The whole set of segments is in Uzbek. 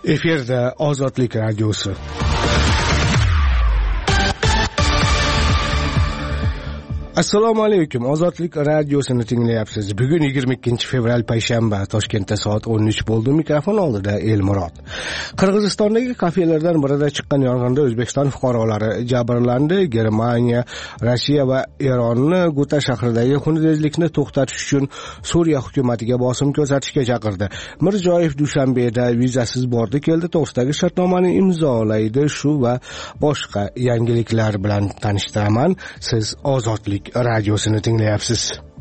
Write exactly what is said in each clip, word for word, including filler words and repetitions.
Efirda Ozodlik radiosi. Assalomu alaykum. Ozodlik radiosini tinglayapsiz. Bugun yigirma ikkinchi fevral payshanba. Toshkentda soat o'n uch bo'ldi. Mikrofon oldida Elmurod. Qirg'izistondagi kafelardan birida chiqqan yong'inda O'zbekiston fuqarolari jabrlandi. Germaniya, Rossiya va Eronni Guta shahridagi xunrezlikni to'xtatish uchun Suriya hukumatiga bosim ko'rsatishga chaqirdi. Mirziyoyev Dushanbeda vizasiz bordi keldi to'g'risidagi shartnomani imzolaydi. Shu va boshqa yangiliklar bilan tanishtiraman. Siz Ozodlik radiosini tinglayapsiz.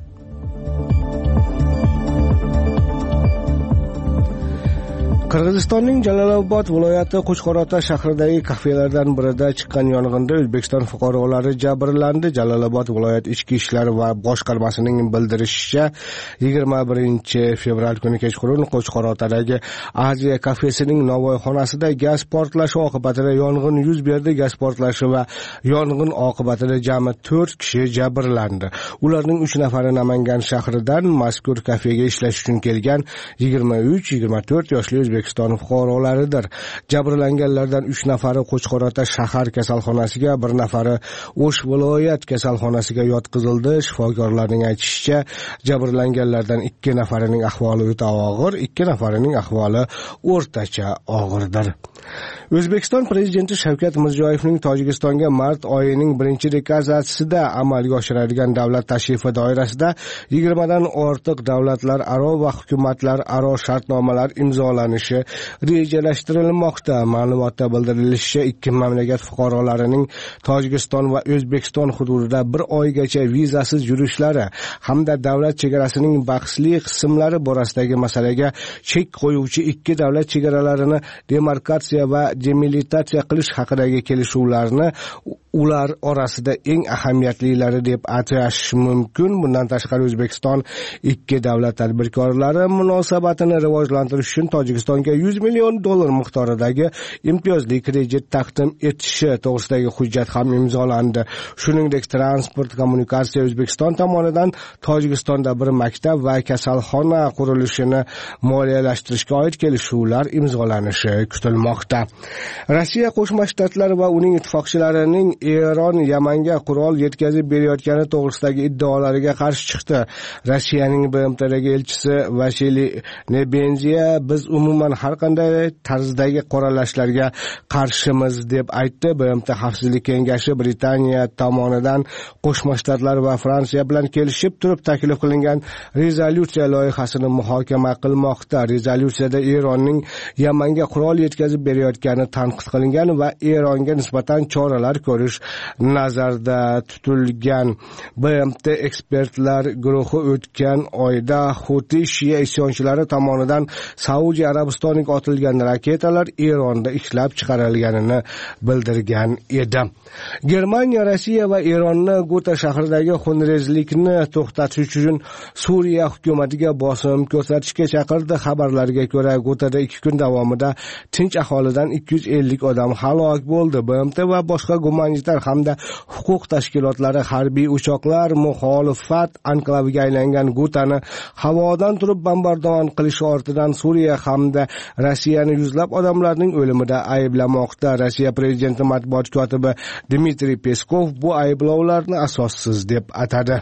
Qirg'izistonning Jalolobod viloyati Qo'chqorota shahridagi kafelardan birida chiqqan yong'inda O'zbekiston fuqarolari jabrlandi. Jalolobod viloyat ichki ishlar va boshqarmasining bildirishicha, yigirma birinchi fevral kuni kechqurun Qo'chqorotadagi Aziya kafesining novvoyxonasida gaz portlashi oqibatida yong'in yuz berdi. Gaz portlashi va yong'in oqibatida jami to'rt kishi jabrlandi. Ularning uch nafari Namangan shahridan, mazkur kafega ishlash uchun kelgan yigirma uch yigirma to'rt yoshli O'zbekiston O'zbekiston fuqarolaridir. Jabrlanganlardan uch nafari Qo'chqorota shahar kasalxonasiga, bir nafari O'sh viloyat kasalxonasiga yotqizildi. Shifokorlarning aytishicha, jabrlanganlardan ikki nafarining ahvoli o'ta og'ir, ikki nafarining ahvoli o'rtacha og'irdir. O'zbekiston prezidenti Shavkat Mirziyoyevning Tojikistonga mart oyining birinchi dekadasida amalga oshiradigan davlat tashrifi doirasida yigirmadan ortiq davlatlar aro va hukumatlar aro shartnomalar imzolanishi rejalashtirilmoqda. Ma'lumotda bildirilishicha, ikki mamlakat fuqarolarining Tojikiston va O'zbekiston hududida bir oygacha vizasiz yurishlari hamda davlat chegarasining bahsli qismlari borasidagi masalaga chek qo'yuvchi ikki davlat chegaralarini demarkatsiya va demilitatsiya qilish haqidagi kelishuvlarni ular orasida eng ahamiyatlilari deb atash mumkin. Bundan tashqari O'zbekiston ikki davlat tadbirkorlari munosabatini rivojlantirish uchun Tojikistonga yuz million dollar miqdoridagi imtiyozli kredit taqdim etishi to'g'risidagi hujjat ham imzolandi. Shuningdek, transport kommunikatsiya O'zbekiston tomonidan Tojikistonda bir maktab va kasalxona qurilishini moliyalashtirishga oid kelishuvlar imzolanishi kutilmoqda. Rossiya Qo'shma Shtatlar va uning ittifoqchilarining Eron Yamanga qurol yetkazib berayotgani to'g'risidagi iddaolariga qarshi chiqdi. Rossiyaning B M Tdagi elchisi Vasiliy Nebenziya biz umuman har qanday tarzdagi qoralashlarga qarshimiz deb aytdi. B M T Xavfsizlik kengashi Britaniya tomonidan Qo'shma Shtatlar va Fransiya bilan kelishib turib taklif qilingan rezolyutsiya loyihasini muhokama qilmoqda. Rezolyutsiyada Eronning Yamanga qurol yetkazib berayotgani tanqid qilingan va Eronga nisbatan choralar ko'rish nazarda tutilgan. B M T ekspertlar guruhi o'tgan oyda Huti Shia isyonchilari tomonidan Saudiya Arabistoniga otilgan raketalar Eronda ishlab chiqarilganini bildirgan edi. Germaniya, Rossiya va Eronni Guta shahridagi xunrezlikni to'xtatish uchun Suriya hukumatiga bosim ko'rsatishga chaqirdi. Xabarlarga ko'ra, Gutada ikki kun davomida tinch aholidan ikki yuz ellik odam halok bo'ldi. B M T va boshqa gumanitar hamda huquq tashkilotlari harbiy uchoqlar muxolifat anklaviga aylangan Gutani havodan turib bombardimon qilish ortidan Suriya hamda Rossiyani yuzlab odamlarning o'limida ayblamoqda. Rossiya prezidenti matbuot kotibi Dmitriy Peskov bu ayblovlarni asossiz deb atadi.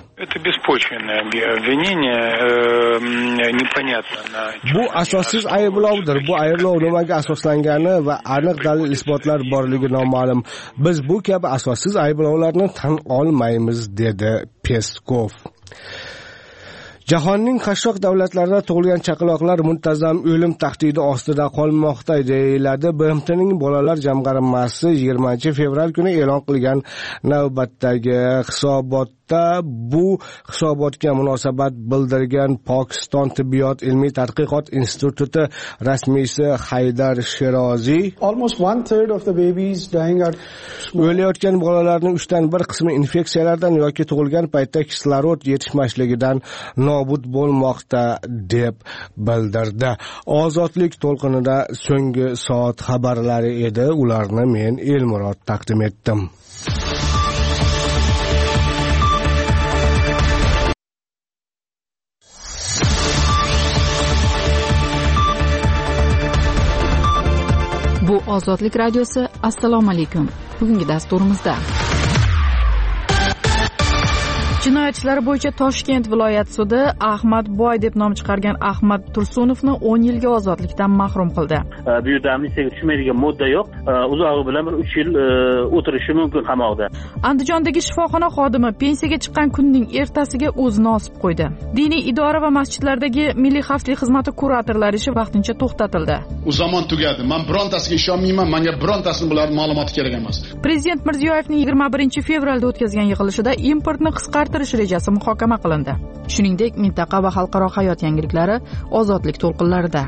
Bu asossiz ayblovdir. Bu ayblov nimaga asoslangani va aniq dalil isbotlar borligi noma'lum. Biz bu kabi asossiz ayblovlarni tan olmaymiz, dedi Peskov. Jahonning qashshoq davlatlarida tug'ilgan chaqaloqlar muntazam o'lim tahdidi ostida qolmoqda, deyiladi. B M Tning bolalar jamg'armasi yigirmanchi fevral kuni e'lon qilgan navbatdagi hisobotda bu hisobotga munosabat bildirgan Pokiston tibbiyot ilmiy tadqiqot instituti rasmiysi Haydar Sheroziy, almost one third of the babies dying are o'layotgan bolalarning uchdan bir qismi infeksiyalardan yoki tug'ilgan paytda kislorod yetishmasligidan nobud bo'lmoqda deb bildirdi. Ozodlik to'lqinida so'nggi soat xabarlari edi. Ularni men Elmurod taqdim etdim. Bu Ozodlik radiosi. Assalomu alaykum. Bugungi dasturimizda jinoyat ishlari bo'yicha Toshkent viloyat sudi Ahmad Boy deb nom chiqargan Ahmad Tursunovni o'n yilga ozodlikdan mahrum qildi. Bu yerda amnistiyaga tushmaydigan modda yo'q. Uzog'i bilan bir uch yil o'tirishi mumkin qamoqda. Andijondagi shifoxona xodimi pensiyaga chiqqan kunning ertasiga o'zini osib qo'ydi. Diniy idora va masjidlardagi milliy xavfsizlik xizmati kuratorlari ishi vaqtincha to'xtatildi. U zamon tugadi. Men birontasiga ishonmayman. Menga birontasining bularning ma'lumoti kerak emas. Prezident Mirziyoyevning yigirma birinchi fevralda o'tkazgan yig'ilishida importni qisqartirish rejasi muhokama qilindi. Shuningdek, mintaqa va xalqaro hayot yangiliklari ozodlik to'lqinlarida.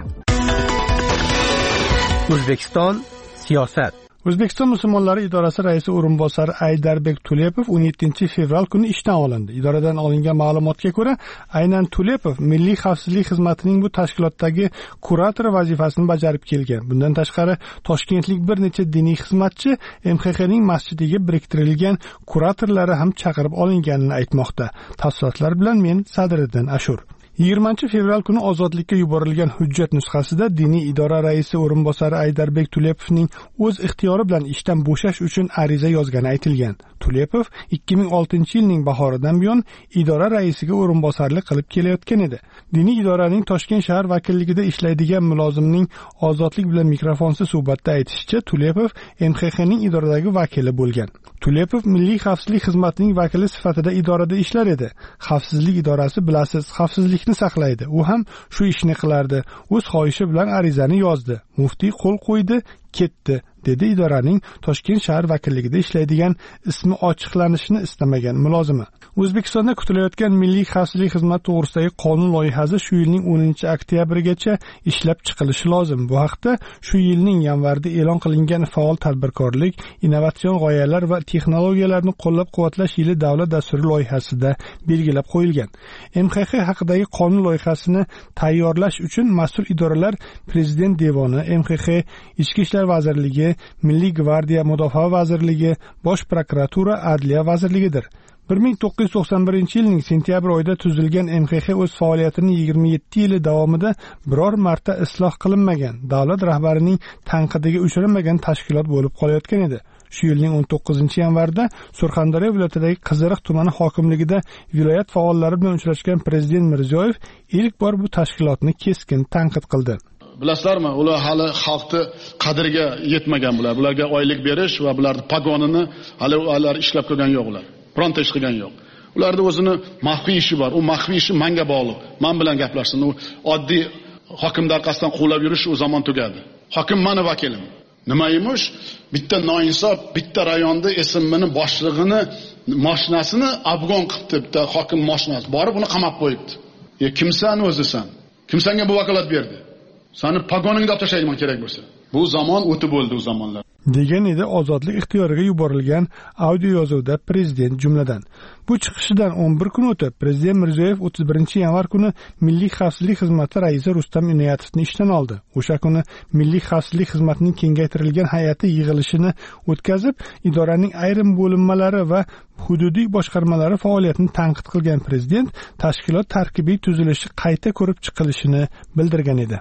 O'zbekiston siyosat. O'zbekiston musulmonlari idorasi raisi o'rinbosari Aydarbek Tulepov o'n yettinchi fevral kuni ishdan olindi. Idoradan olingan ma'lumotga ko'ra, aynan Tulepov Milliy xavfsizlik xizmatining bu tashkilotdagi kurator vazifasini bajarib kelgan. Bundan tashqari, toshkentlik bir necha diniy xizmatchi M X Xning masjidiga biriktirilgan kuratorlari ham chaqirib olinganini aytmoqda. Tafsilotlar bilan men Sadriddin Ashur. yigirmanchi fevral kuni ozodlikka yuborilgan hujjat nusxasida diniy idora raisi o'rinbosari Aydarbek Tulepovning o'z ixtiyori bilan ishdan bo'shash uchun ariza yozgani aytilgan. Tulepov ikki ming oltinchi yilning bahoridan buyon idora raisiga o'rinbosarlik qilib kelayotgan edi. Diniy idoraning Toshkent shahar vakilligida ishlaydigan mulozimning ozodlik bilan mikrofonsiz suhbatda aytishicha, Tulepov M X Xning idoradagi vakili bo'lgan. Tulepov Milliy xavfsizlik xizmatining vakili sifatida idorada ishlar edi. Xavfsizlik idorasi bilasiz, xavfsizlikni saqlaydi. U ham shu ishni qilardi. O'z xohishi bilan arizani yozdi. Muftiy qo'l qo'ydi, ketdi, dedi idoraning Toshkent shahar vakilligida ishlaydigan ismi ochiqlanishini istamagan mulozimi. O'zbekistonda kutilayotgan Milliy xavfsizlik xizmati to'g'risidagi qonun loyihasi shu yilning o'ninchi oktyabrigacha ishlab chiqilishi lozim. Bu haqda shu yilning yanvarida e'lon qilingan faol tadbirkorlik, innovatsion g'oyalar va texnologiyalarni qo'llab-quvvatlash yili davlat dasturi loyihasida belgilab qo'yilgan. M X X haqidagi qonun loyihasini tayyorlash uchun mas'ul idoralar Prezident devoni, M X X, Ichki ishlar vazirligi, Milliy gvardiya, Mudofaa vazirligi, Bosh prokuratura, Adliya vazirligidir. bir ming to'qqiz yuz to'qson birinchi yilning sentyabr oyida tuzilgan M X X o'z faoliyatining yigirma yetti yili davomida biror marta isloh qilinmagan, davlat rahbarining tanqidiga uchramagan tashkilot bo'lib qolayotgan edi. Shu yilning o'n to'qqizinchi yanvarida Surxondaryo viloyatidagi Qiziriq tumani hokimligida viloyat faollari bilan uchrashgan Prezident Mirziyoyev ilk bor bu tashkilotni keskin tanqid qildi. Bilasizlarmi, ular hali xalqni qadriga yetmagan bular. Bularga oylik berish va bularning pagonini hali ular ishlab ko'rgan yo'q ular. Bironta ish qilgan yo'q. Ularda o'zini maxfiy ishi bor. U maxfiy ishi menga bog'liq. Men bilan gaplashsin. U oddiy hokimlar orqasidan qo'llab yurish u zamon tugadi. Hokim meni vakilim. Nima emish? Bitta noinsof, bitta rayonda S M Mning boshlig'ini mashinasini afg'on qilibdi, bitta hokim mashinasi. Borib uni qamab qo'yibdi. E kimsan o'zisan? Kim senga bu vakolat berdi? Seni pagoningga olib tashlayman kerak bo'lsa. Bu zamon o'tib bo'ldi, u zamonlar. degan edi ozodlik ixtiyoriga yuborilgan audio yozuvda prezident jumladan. Bu chiqishidan o'n bir kun o'tib, Prezident Mirziyoyev o'ttiz birinchi yanvar kuni Milliy xavfsizlik xizmati raisi Rustam Inoyatovni ishdan oldi. O'sha kuni Milliy xavfsizlik xizmatining kengaytirilgan hay'ati yig'ilishini o'tkazib, idoraning ayrim bo'linmalari va hududiy boshqarmalari faoliyatini tanqid qilgan prezident tashkilot tarkibiy tuzilishi qayta ko'rib chiqilishini bildirgan edi.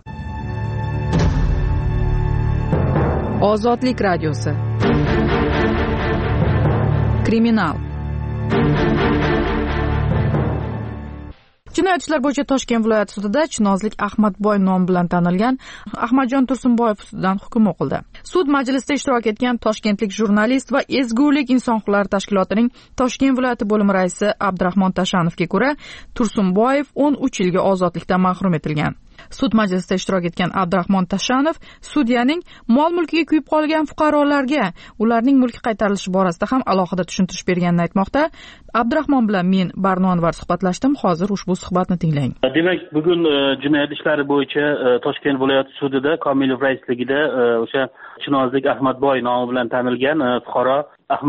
Ozodlik radiosi. Kriminal. Jinoyat ishlar bo'yicha Toshkent viloyati sudida Chinozlik Ahmadboy nomi bilan tanilgan Ahmadjon Tursunboyev ustidan hukm o'qildi. Sud majlisida ishtirok etgan toshkentlik jurnalist va Ezgulik inson huquqlari tashkilotining Toshkent viloyati bo'limi raisi Abdurahmon Tashanovga ko'ra, Tursunboyev o'n uch yilga ozodlikdan mahrum etilgan. Sud majlisida ishtirok etgan Abdurahmon Tashanov sudyaning mol-mulkiga kuyib qolgan fuqarolarga ularning mulki qaytarilishi borasida ham alohida tushuntirish berganini aytmoqda. Abdurahmon bilan men Barno Anvar suhbatlashdim. Hozir ushbu suhbatni tinglang. Demak, bugun jinoyat ishlari bo'yicha Toshkent viloyati sudida Komilov raisligida o'sha Chinozlik Ahmadboy nomi bilan tanilgan fuqaro Ahmad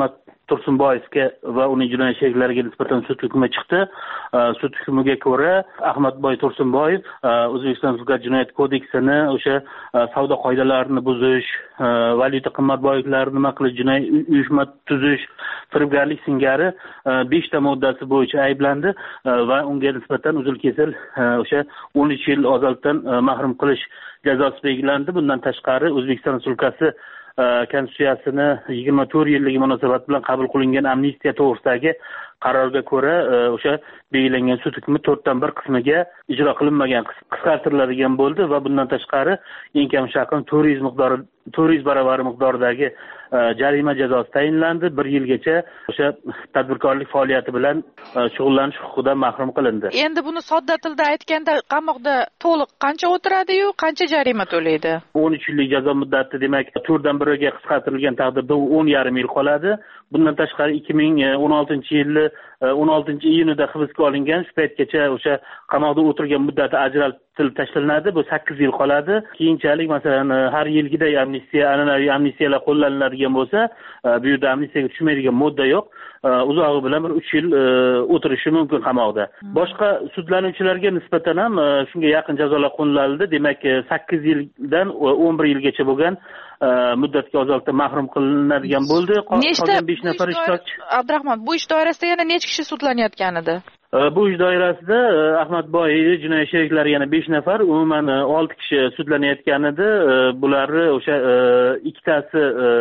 Tursunboyevga va uning jinoyat sheriklariga nisbatan sud hukmi chiqdi. Sud hukmiga ko'ra Ahmadboy Tursunboyev O'zbekiston Sudlari jinoyat kodeksini o'sha savdo qoidalarini buzish, valyuta qimmatboyliklarni nima qilish, jinoiy uyushma tuzish, firibgarlik singari beshta moddasi bo'yicha ayblandi va unga nisbatan uzil-kesil o'sha o'n uch yil ozodlikdan mahrum qilish jazosi belgilandi. Bundan tashqari O'zbekiston Respublikasi Konstitutsiyasini yigirma to'rt yilligi munosabat bilan qabul qilingan amnistiya to'g'risidagi qarorga ko'ra o'sha belgilangan sud hukmi to'rtdan bir qismiga ijro qilinmagan qisqartiriladigan bo'ldi va bundan tashqari eng kam shaqim to'rt yuz miqdori to'rt yuz baravari miqdoridagi jarima jazosi tayinlandi. Bir yilgacha o'sha tadbirkorlik faoliyati bilan shug'ullanish huquqidan mahrum qilindi. Endi buni sodda tilda aytganda qamoqda to'liq qancha o'tiradi-yu, qancha jarima to'laydi? o'n uch yillik jazo muddati demak to'rtdan biriga qisqartirilgan taqdirda o'n yarim yil qoladi. Bundan tashqari ikki ming o'n oltinchi yili o'n oltinchi iyunida hibsga olingan, shu paytgacha o'sha qamoqda o'tirgan muddati ajratilib tashlanadi. Bu sakkiz yil qoladi. Keyinchalik masalan har yilgiday amnistiya, an'anaviy amnistiyalar qo'llaniladigan bo'lsa, bu yerda amnistiyaga tushmaydigan modda yo'q. Uzog'i bilan bir uch yil o'tirishi mumkin qamoqda. Boshqa sudlanuvchilarga nisbatan ham shunga yaqin jazolar qo'llanildi. Demak, sakkiz yildan o'n bir yilgacha bo'lgan muddatga ozodlikdan mahrum qilinadigan bo'ldi. Qolgan besh nafar ishtirokchi. Abdurahmon, bu ish doirasida yana necha kishi sudlanayotgan edi? Bu ish doirasida Ahmadboy jinoyat sheriklari yana besh nafar, umuman olti kishi sudlanayotgan edi. Bular o'sha ikkitasi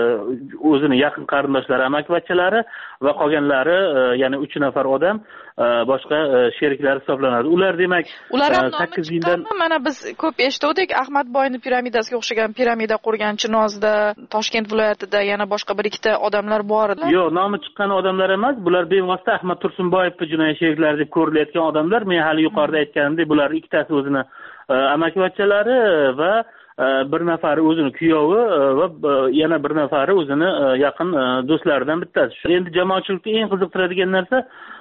o'zini yaqin qarindoshlari, amakivachchalari va qolganlari yana uch nafar odam boshqa sheriklari hisoblanadi. Ular demak sakkiz yildan mana biz ko'p eshitdik, Ahmadboyni piramidasiga o'xshagan piramida qurgan Chinozda, Toshkent viloyatida yana boshqa bir ikkita odamlar bor edi. Yo'q, nomi chiqqan odamlar emas, bular bevosita Ahmad Tursunboyev jinoyat sheriklari deb ko'rilayotgan odamlar. Men hali yuqorida aytganimdek, bular ikkitasi o'zini amakivachchalari va bir nafari o'zini kuyovi va yana bir nafari o'zini yaqin do'stlaridan bittasi. Endi jamoatchilikni eng qiziqtiradigan narsa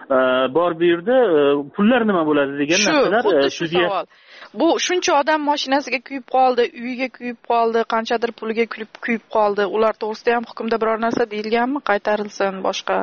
bor bu yerda pullar nima bo'ladi degan narsalar. Shu savol. Bu shuncha odam mashinasiga kuyib qoldi, uyiga kuyib qoldi, qanchadir puliga kuyib qoldi. Ular to'g'risida ham hukmda biror narsa deyilganmi? Qaytarilsin boshqa?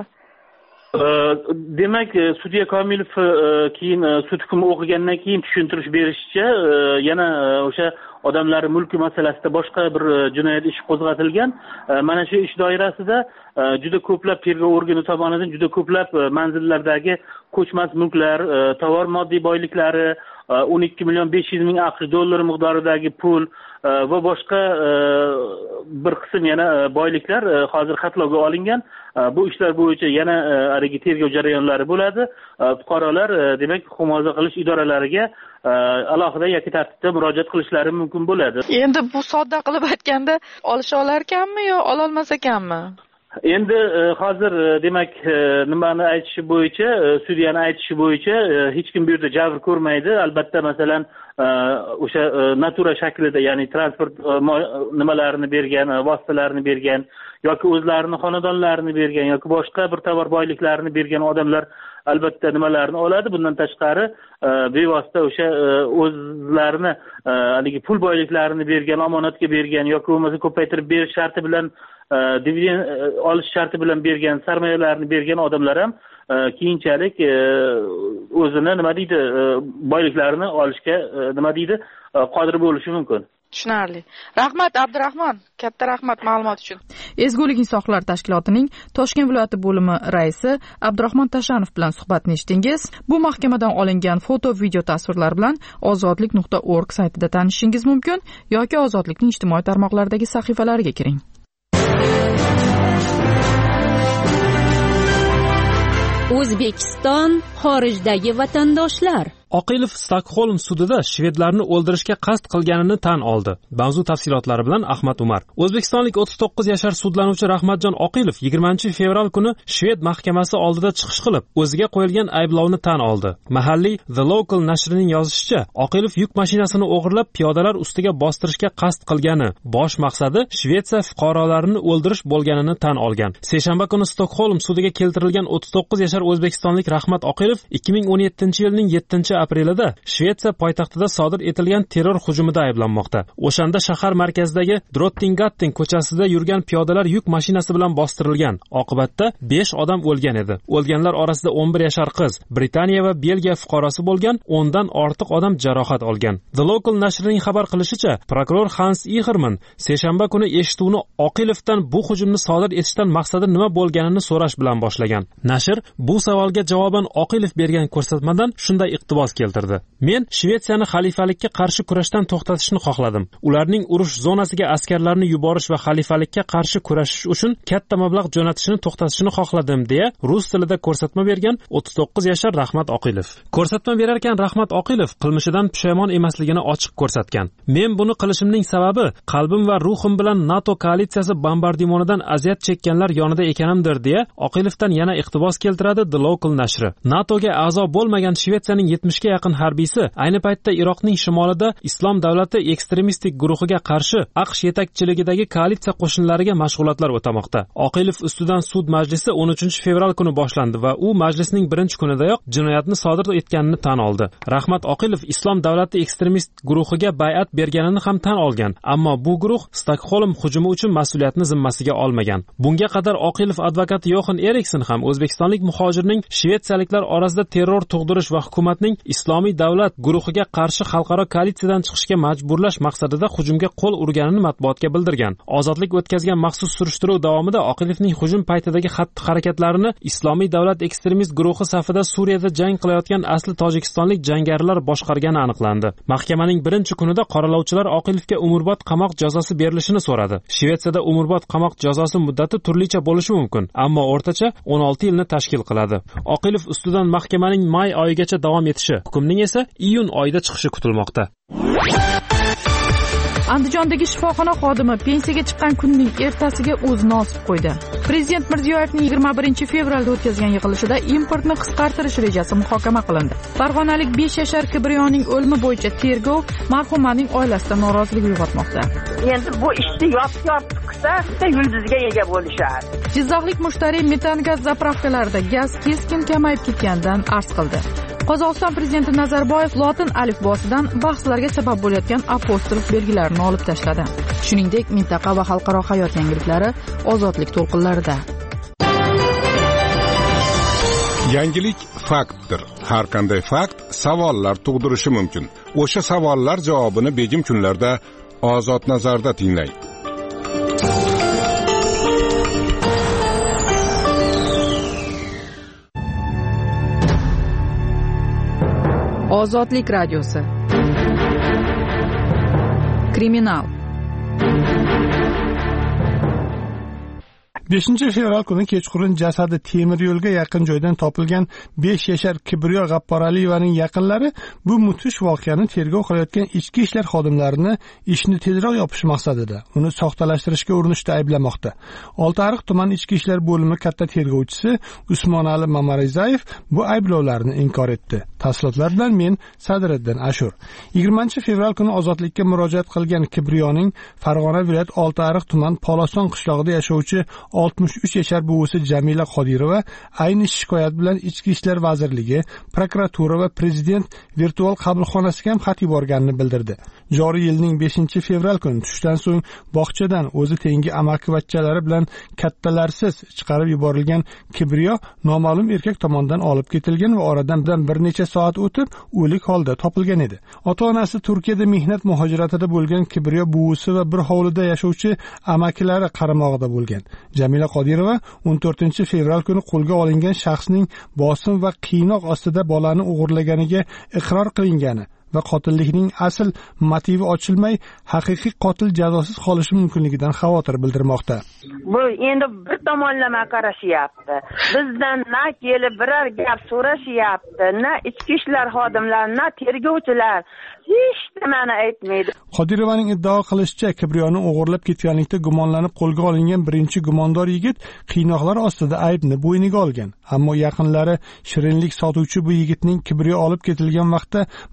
Demak, sudya Komilov keyin sud hukmi o'qigandan keyin tushuntirish berishicha, yana o'sha odamlar mulki masalasida boshqa bir jinoyat ishi qo'zg'atilgan. Mana shu ish doirasida juda ko'plab tergov organi tomonidan juda ko'plab manzillardagi ko'chmas mulklar, tovar moddiy boyliklari, o'n ikki million besh yuz ming AQSh dollari miqdoridagi pul va boshqa bir qism yana boyliklar hozir xatlovga olingan. Bu ishlar bo'yicha yana haligi tergov jarayonlari bo'ladi. Fuqarolar demak huquq muhofaza qilish idoralariga alohida yoki tartibda murojaat qilishlari mumkin bo'ladi. Endi bu sodda qilib aytganda olisha olar ekanmi yo ola olmas ekanmi? Endi hozir demak nimani aytishi bo'yicha, sudyani aytishi bo'yicha hech kim bu yerda jabr ko'rmaydi. Albatta masalan o'sha natura shaklida, ya'ni transport nimalarini bergan, vositalarini bergan yoki o'zlarini xonadonlarini bergan yoki boshqa bir tovar boyliklarini bergan odamlar albatta nimalarni oladi. Bundan tashqari bevosita o'sha o'zlarini haligi pul boyliklarini bergan, omonatga bergan yoki bo'lmasa ko'paytirib berish sharti bilan dividend olish sharti bilan bergan, sarmoyalarni bergan odamlar ham keyinchalik o'zini nima deydi, boyliklarini olishga nima deydi, qodir bo'lishi mumkin. Tushunarli. Rahmat Abdurahmon, katta rahmat ma'lumot uchun. Ezgulik insonlar tashkilotining Toshkent viloyati bo'limi raisi Abdurahmon Tashanov bilan suhbatni eshitdingiz. Bu mahkamadan olingan foto, video tasvirlar bilan ozodlik nuqta org saytida tanishishingiz mumkin yoki Ozodlikning ijtimoiy tarmoqlardagi sahifalariga kiring. O'zbekiston xorijdagi vatandoshlar. Oqilov Stokholm sudida shvedlarni o'ldirishga qasd qilganini tan oldi. Mavzu tafsilotlari bilan Ahmad Umar. O'zbekistonlik o'ttiz to'qqiz yashar sudlanuvchi Rahmatjon Oqilov yigirmanchi fevral kuni Shved mahkamasi oldida chiqish qilib, o'ziga qo'yilgan ayblovni tan oldi. Mahalliy The Local nashrining yozishicha, Oqilov yuk mashinasini o'g'irlab piyodalar ustiga bostirishga qasd qilgani, bosh maqsadi Shvetsiya fuqarolarini o'ldirish bo'lganini tan olgan. Seshanba kuni Stokholm sudiga keltirilgan o'ttiz to'qqiz yashar o'zbekistonlik Rahmat Oqilov ikki ming o'n yettinchi yilning yettinchi aprelida Shvetsiya poytaxtida sodir etilgan terror hujumida ayblanmoqda. O'shanda shahar markazidagi Drottingatten ko'chasida yurgan piyodalar yuk mashinasi bilan bostirilgan. Oqibatda besh odam o'lgan edi. O'lganlar orasida o'n bir yashar qiz, Britaniya va Belgiya fuqarosi bo'lgan o'ndan ortiq odam jarohat olgan. The Local nashrining xabar qilishicha, prokuror Hans Icherman seshanba kuni eshituvni Oqilovdan bu hujumni sodir etishdan maqsadi nima bo'lganini so'rash bilan boshlagan. Nashr bu savolga javoban Oqilov bergan ko'rsatmadan shunday iqtibos keltirdi. Men Shvetsiyani xalifalikka qarshi kurashdan to'xtatishni xohladim. Ularning urush zonasiga askarlarni yuborish va xalifalikka qarshi kurashish uchun katta mablag' jo'natishni to'xtatishni xohladim deya rus tilida ko'rsatma bergan o'ttiz to'qqiz yashar Rahmat Oqilov. Ko'rsatma berarkan Rahmat Oqilov qilmishidan pushaymon emasligini ochiq ko'rsatgan. Men buni qilishimning sababi qalbim va ruhim bilan NATO koalitsiyasi bombardimonidan aziyat chekkanlar yonida ekanimdir deya Oqilovdan yana iqtibos keltiradi The Local nashri. NATOga a'zo bo'lmagan Shvetsiyaning yetmishga yaqin harbiysi ayni paytda Iroqning shimolida Islom davlati ekstremistik guruhiga qarshi AQSh yetakchiligidagi koalitsiya qo'shinlariga mashg'ulotlar o'tamoqda. Oqilov ustidan sud majlisi o'n uchinchi fevral kuni boshlandi va u majlisning birinchi kunidayoq jinoyatni sodir etganini tan oldi. Rahmat Oqilov Islom davlati ekstremist guruhiga bay'at berganini ham tan olgan, ammo bu guruh Stokholm hujumi uchun mas'uliyatni zimmasiga olmagan. Bunga qadar Oqilov advokati Yoxan Erikson ham o'zbekistonlik muhojirning shvetsiyaliklar orasida terror tug'dirish va hukumatning Islomiy davlat guruhiga qarshi xalqaro koalitsiyadan chiqishga majburlash maqsadida hujumga qo'l urganini matbuotga bildirgan. Ozodlik o'tkazgan maxsus surishtiruv davomida Oqilovning hujum paytidagi xatti-harakatlarini Islomiy davlat ekstremist guruhi safida Suriyada jang qilayotgan asli tojikistonlik jangarilar boshqargani aniqlandi. Mahkamaning birinchi kunida qoralovchilar Oqilovga umrbod qamoq jazosi berilishini so'radi. Shvetsiyada umrbod qamoq jazosi muddati turlicha bo'lishi mumkin, ammo o'rtacha o'n olti yilni tashkil qiladi. Oqilov ustidan mahkamaning may oyigacha davom etishi, hukmning esa iyun oyida chiqishi kutilmoqda. Andijondagi shifoxona xodimi pensiyaga chiqqan kunning ertasiga o'zini osib qo'ydi. Prezident Mirziyoyevning yigirma birinchi fevralda o'tkazgan yig'ilishida importni qisqartirish rejasi muhokama qilindi. Farg'onalik besh yashar Kibriyoning o'limi bo'yicha tergov marhumaning oilasida norozilik uyg'otmoqda. Endi bu ishni yopib-yopib qilsa, yulduzga ega bo'lishadi. Jizzaxlik mushtariy metan gaz zapravkalarida gaz keskin kamayib ketganidan arz qildi. Qozog'iston prezidenti Nazarboyev lotin alifbosidan bahslarga sabab bo'layotgan apostrof belgilarini olib tashladi. Shuningdek, mintaqa va xalqaro hayot yangiliklari ozodlik to'lqinlarida. Yangilik faktdir. Har qanday fakt savollar tug'dirishi mumkin. O'sha savollar javobini begim kunlarda Ozod nazarda tinglang. Ozodlik radiosi. Kriminal. beshinchi fevral kuni kechqurun jasadi temir yo'lga yaqin joydan topilgan besh yashar Kibriyo G'apporaliyevaning yaqinlari bu mudhish voqeani tergov qilayotgan ichki ishlar xodimlarini ishni tezroq yopish maqsadida uni soxtalashtirishga urinishda ayblamoqda. Oltiariq tuman ichki ishlar bo'limi katta tergovchisi Usmonali Mamarizayev bu ayblovlarni inkor etdi. Tafsilotlar bilan men Sadriddin Ashur. yigirmanchi fevral kuni ozodlikka murojaat qilgan Kibriyoning Farg'ona viloyat Oltiariq tuman Poloston qishlog'ida yashovchi oltmish uch yashar buvisi Jamila Qodirova ayni shikoyat bilan Ichki ishlar vazirligi, prokuratura va prezident virtual qabulxonasiga ham xat yuborganini bildirdi. Joriy yilning beshinchi fevral kuni tushdan so'ng bog'chadan o'zi tengi amakivachchalari bilan kattalarsiz chiqarib yuborilgan Kibriyo noma'lum erkak tomonidan olib ketilgan va oradan bir necha soat o'tib o'lik holda topilgan edi. Ota-onasi Turkiyada mehnat muhojiratida bo'lgan Kibriyo buvisi va bir hovlida yashovchi amakilari qaramog'ida bo'lgan. Jamila Qodirova o'n to'rtinchi fevral kuni qo'lga olingan shaxsning bosim va qiynoq ostida bolani o'g'irlaganiga iqror qilingani va qotillikning asl motivi ochilmay, haqiqiy qotil jazosiz qolishi mumkinligidan xavotir bildirmoqda. Bu endi bir tomonlama qarashyapti. Bizdan na kelib biror gap so'rashyapti, na ichki ishlar xodimlari, na tergovchilar hech nimani aytmaydi. Qodirovaning iddao qilishicha, Kibriyoni o'g'irlab ketganlikda gumonlanib qo'lga olingan birinchi gumondor yigit qiynoqlar ostida aybni bo'yniga olgan. Ammo yaqinlari shirinlik sotuvchi bu yigitning Kibriyo olib ketilgan vaqtda Marg'ilon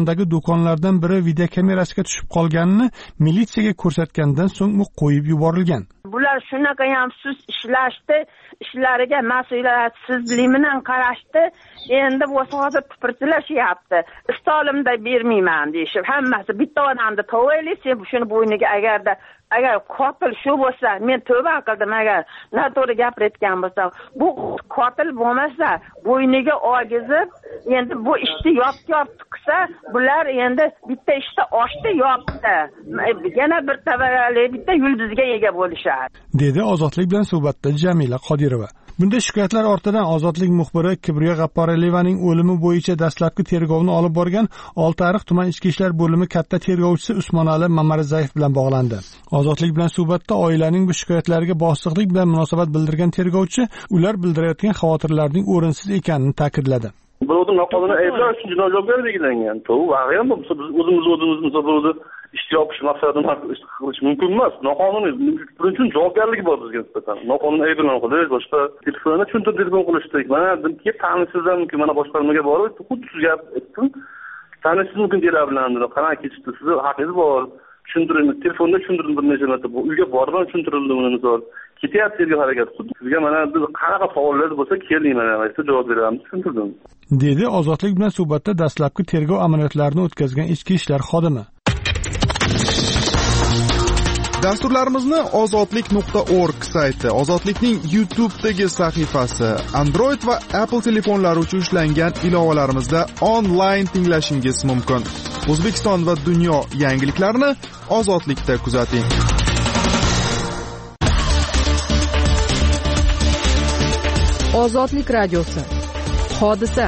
O'zbekistondagi do'konlardan biri videokamerasiga tushib qolganini militsiyaga ko'rsatgandan so'ng u qo'yib yuborilgan. Bular shunaqa ham sust ishlashdi, ishlariga mas'uliyatsizlik bilan qarashdi. Endi bo'lsa hozir tipirchilashyapti. Istolimda bermayman deyishib, hammasi bitta odamni to'ylaysa, shuni bo'yniga agarda agar qotil shu bo'lsa, men tövba qildim agar noto'g'ri gapirayotgan bo'lsam, bu qotil bo'lmasa, bo'yniga ogizib, endi bu ishni yopib qilsa, bular endi bitta ishda oshdi yopdi. Yana bir tavalali bitta yulduzga ega bo'lishadi, dedi Ozodlik bilan suhbatda Jamila Qodirova. Bunday shikoyatlar ortidan Ozodlik muxbiri Kibriyo G'apporaliyevaning o'limi bo'yicha dastlabki tergovni olib borgan Oltiariq tuman ichki ishlar bo'limi katta tergovchisi Usmonali Mamarizayev bilan bog'landi. Ozodlik bilan suhbatda oilaning bu shikoyatlariga bosiqlik bilan munosabat bildirgan tergovchi ular bildirayotgan xavotirlarning o'rinsiz ekanini ta'kidladi. Birovni noqonuniy ayblash uchun jinoiy javobgarlik belgilangan. To'g'ri, vaqe'an bu o'zimiz o'zimizni birovni ish yopish maqsadida qilish mumkin emas. Noqonuniy buning uchun javobgarlik bor bizga nisbatan. Noqonuniy ayblan qilish, boshqa telefonda tushuntirib telefon qilishdik. Mana bunga tanisizdan mumkin, mana boshqarmaga borib, xuddi siz gap aytdim. Tanisiz mumkin deyiladi. Qanaqa kechdi, sizni haqingiz bor. Tushuntiring, telefonda tushuntirdim bir necha marta. Bu uyga borib tushuntirildi buni misol. Ketyapti tergov harakati. Xuddi sizga mana biz qanaqa savollar bo'lsa keling, mana aytsa javob beramiz, tushuntirdim. Dedi Ozodlik bilan suhbatda dastlabki tergov amaliyotlarini o'tkazgan ichki ishlar xodimi. Dasturlarimizni ozodlik nuqta org sayti, Ozodlikning YouTube'dagi sahifasi, Android va Apple telefonlari uchun ishlangan ilovalarimizda onlayn tinglashingiz mumkin. O'zbekiston va dunyo yangiliklarini Ozodlikda kuzating. Ozodlik radiosi. Hodisa.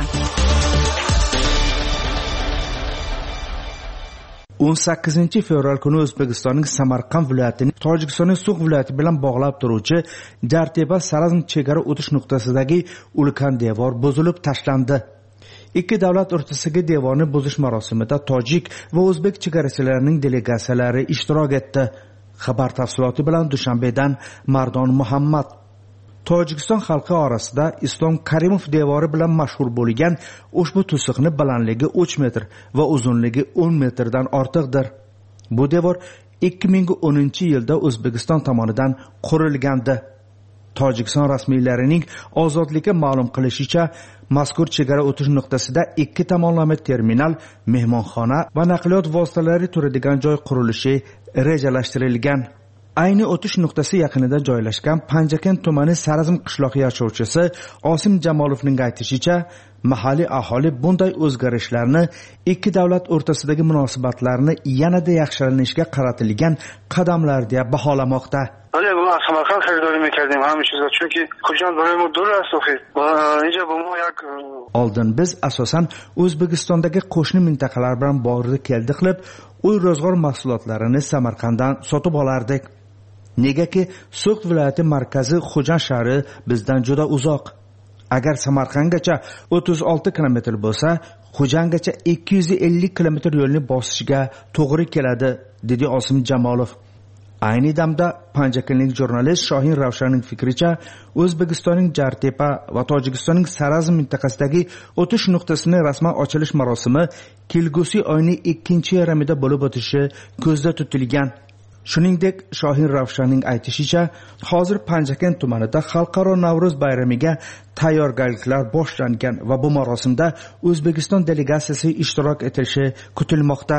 o'n sakkizinchi fevral kuni O'zbekistonning Samarqand viloyatining Tojikistonning Sug'd viloyati bilan bog'lab turuvchi Jartepa Sarazm chegara o'tish nuqtasidagi ulkan devor buzilib tashlandi. Ikki davlat o'rtasidagi devorni buzish marosimida tojik va o'zbek chegarachilarining delegatsiyalari ishtirok etdi. Xabar tafsiloti bilan Dushanbedan Mardon Muhammad. Tojikiston xalqi orasida Islom Karimov devori bilan mashhur bo'lgan ushbu to'siqni balandligi uch metr va uzunligi o'n metrdan ortiqdir. Bu devor ikki ming o'ninchi yilda O'zbekiston tomonidan qurilgandi. Tojikiston rasmiylarining Ozodlikka ma'lum qilishicha, mazkur chegara o'tish nuqtasida ikki tomonlama terminal, mehmonxona va naqliyot vositalari turadigan joy qurilishi rejalashtirilgan. Ayni o'tish nuqtasi yaqinida joylashgan Panjakent tumani Sarazm qishloqi yashovchisi Osim Jamolovning aytishicha, mahalliy aholi bunday o'zgarishlarni ikki davlat o'rtasidagi munosabatlarni yanada yaxshilanishga qaratilgan qadamlar deb baholamoqda. ولی ما سمرقند خریداری میکردیم همه چیزا چونکی خوجان برای ما دور است خیر اینجا با ما یک oldin biz asosan O'zbekistondagi qo'shni mintaqalar bilan borib keldi qilib, uy ro'zg'or mahsulotlarini Samarqanddan sotib olardik. Negaki Sug'd viloyati markazi Xo'jan shahri bizdan juda uzoq. Agar Samarqandgacha o'ttiz olti kilometr bo'lsa, Xo'jangacha ikki yuz ellik kilometr yo'lni bosishga to'g'ri keladi, dedi Osim Jamolov. Ayni damda panjakentlik jurnalist Shohin Ravshanning fikricha, O'zbekistonning Jartepa va Tojikistonning Sarazm mintaqasidagi o'tish nuqtasining rasman ochilish marosimi kelgusi oyning ikkinchi yarmida bo'lib o'tishi ko'zda tutilgan. Shuningdek, Shohin Ravshanning aytishicha, hozir Panjakent tumanida xalqaro Navro'z bayramiga tayyorgarliklar boshlangan va bu marosimda O'zbekiston delegatsiyasi ishtirok etishi kutilmoqda.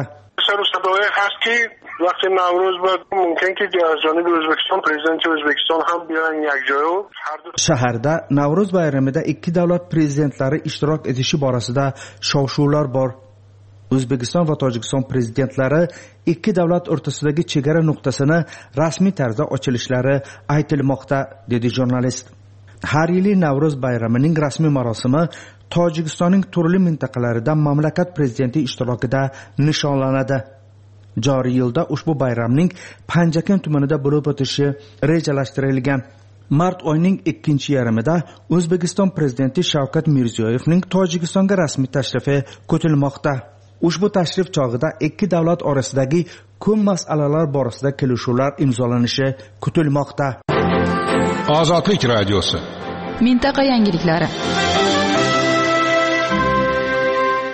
وقتی نوروز بود ممکن که از جانب O'zbekiston prezidenti O'zbekiston ham bilan یک joy har du shaharda Navro'z bayramida ikki davlat prezidentlari ishtirok etishi borasida shov-shuvlar bor. O'zbekiston va Tojikiston prezidentlari ikki davlat o'rtasidagi chegara nuqtasini rasmiy tarzda ochilishlari aytilmoqda, dedi jurnalist. Har yili Navro'z bayramining rasmiy marosimi Tojikistonning turli mintaqalarida mamlakat prezidenti ishtirokida nishonlanadi. Joriy yilda ushbu bayramning Panjakent tumanida bo'lib o'tishi rejalashtirilgan. Mart oyining ikkinchi yarmida O'zbekiston prezidenti Shavkat Mirziyoyevning Tojikistonga rasmiy tashrifi kutilmoqda. Ushbu tashrif chog'ida ikki davlat orasidagi ko'p masalalar borasida kelishuvlar imzolanishi kutilmoqda. Ozodlik radiosi. Mintaqa yangiliklari.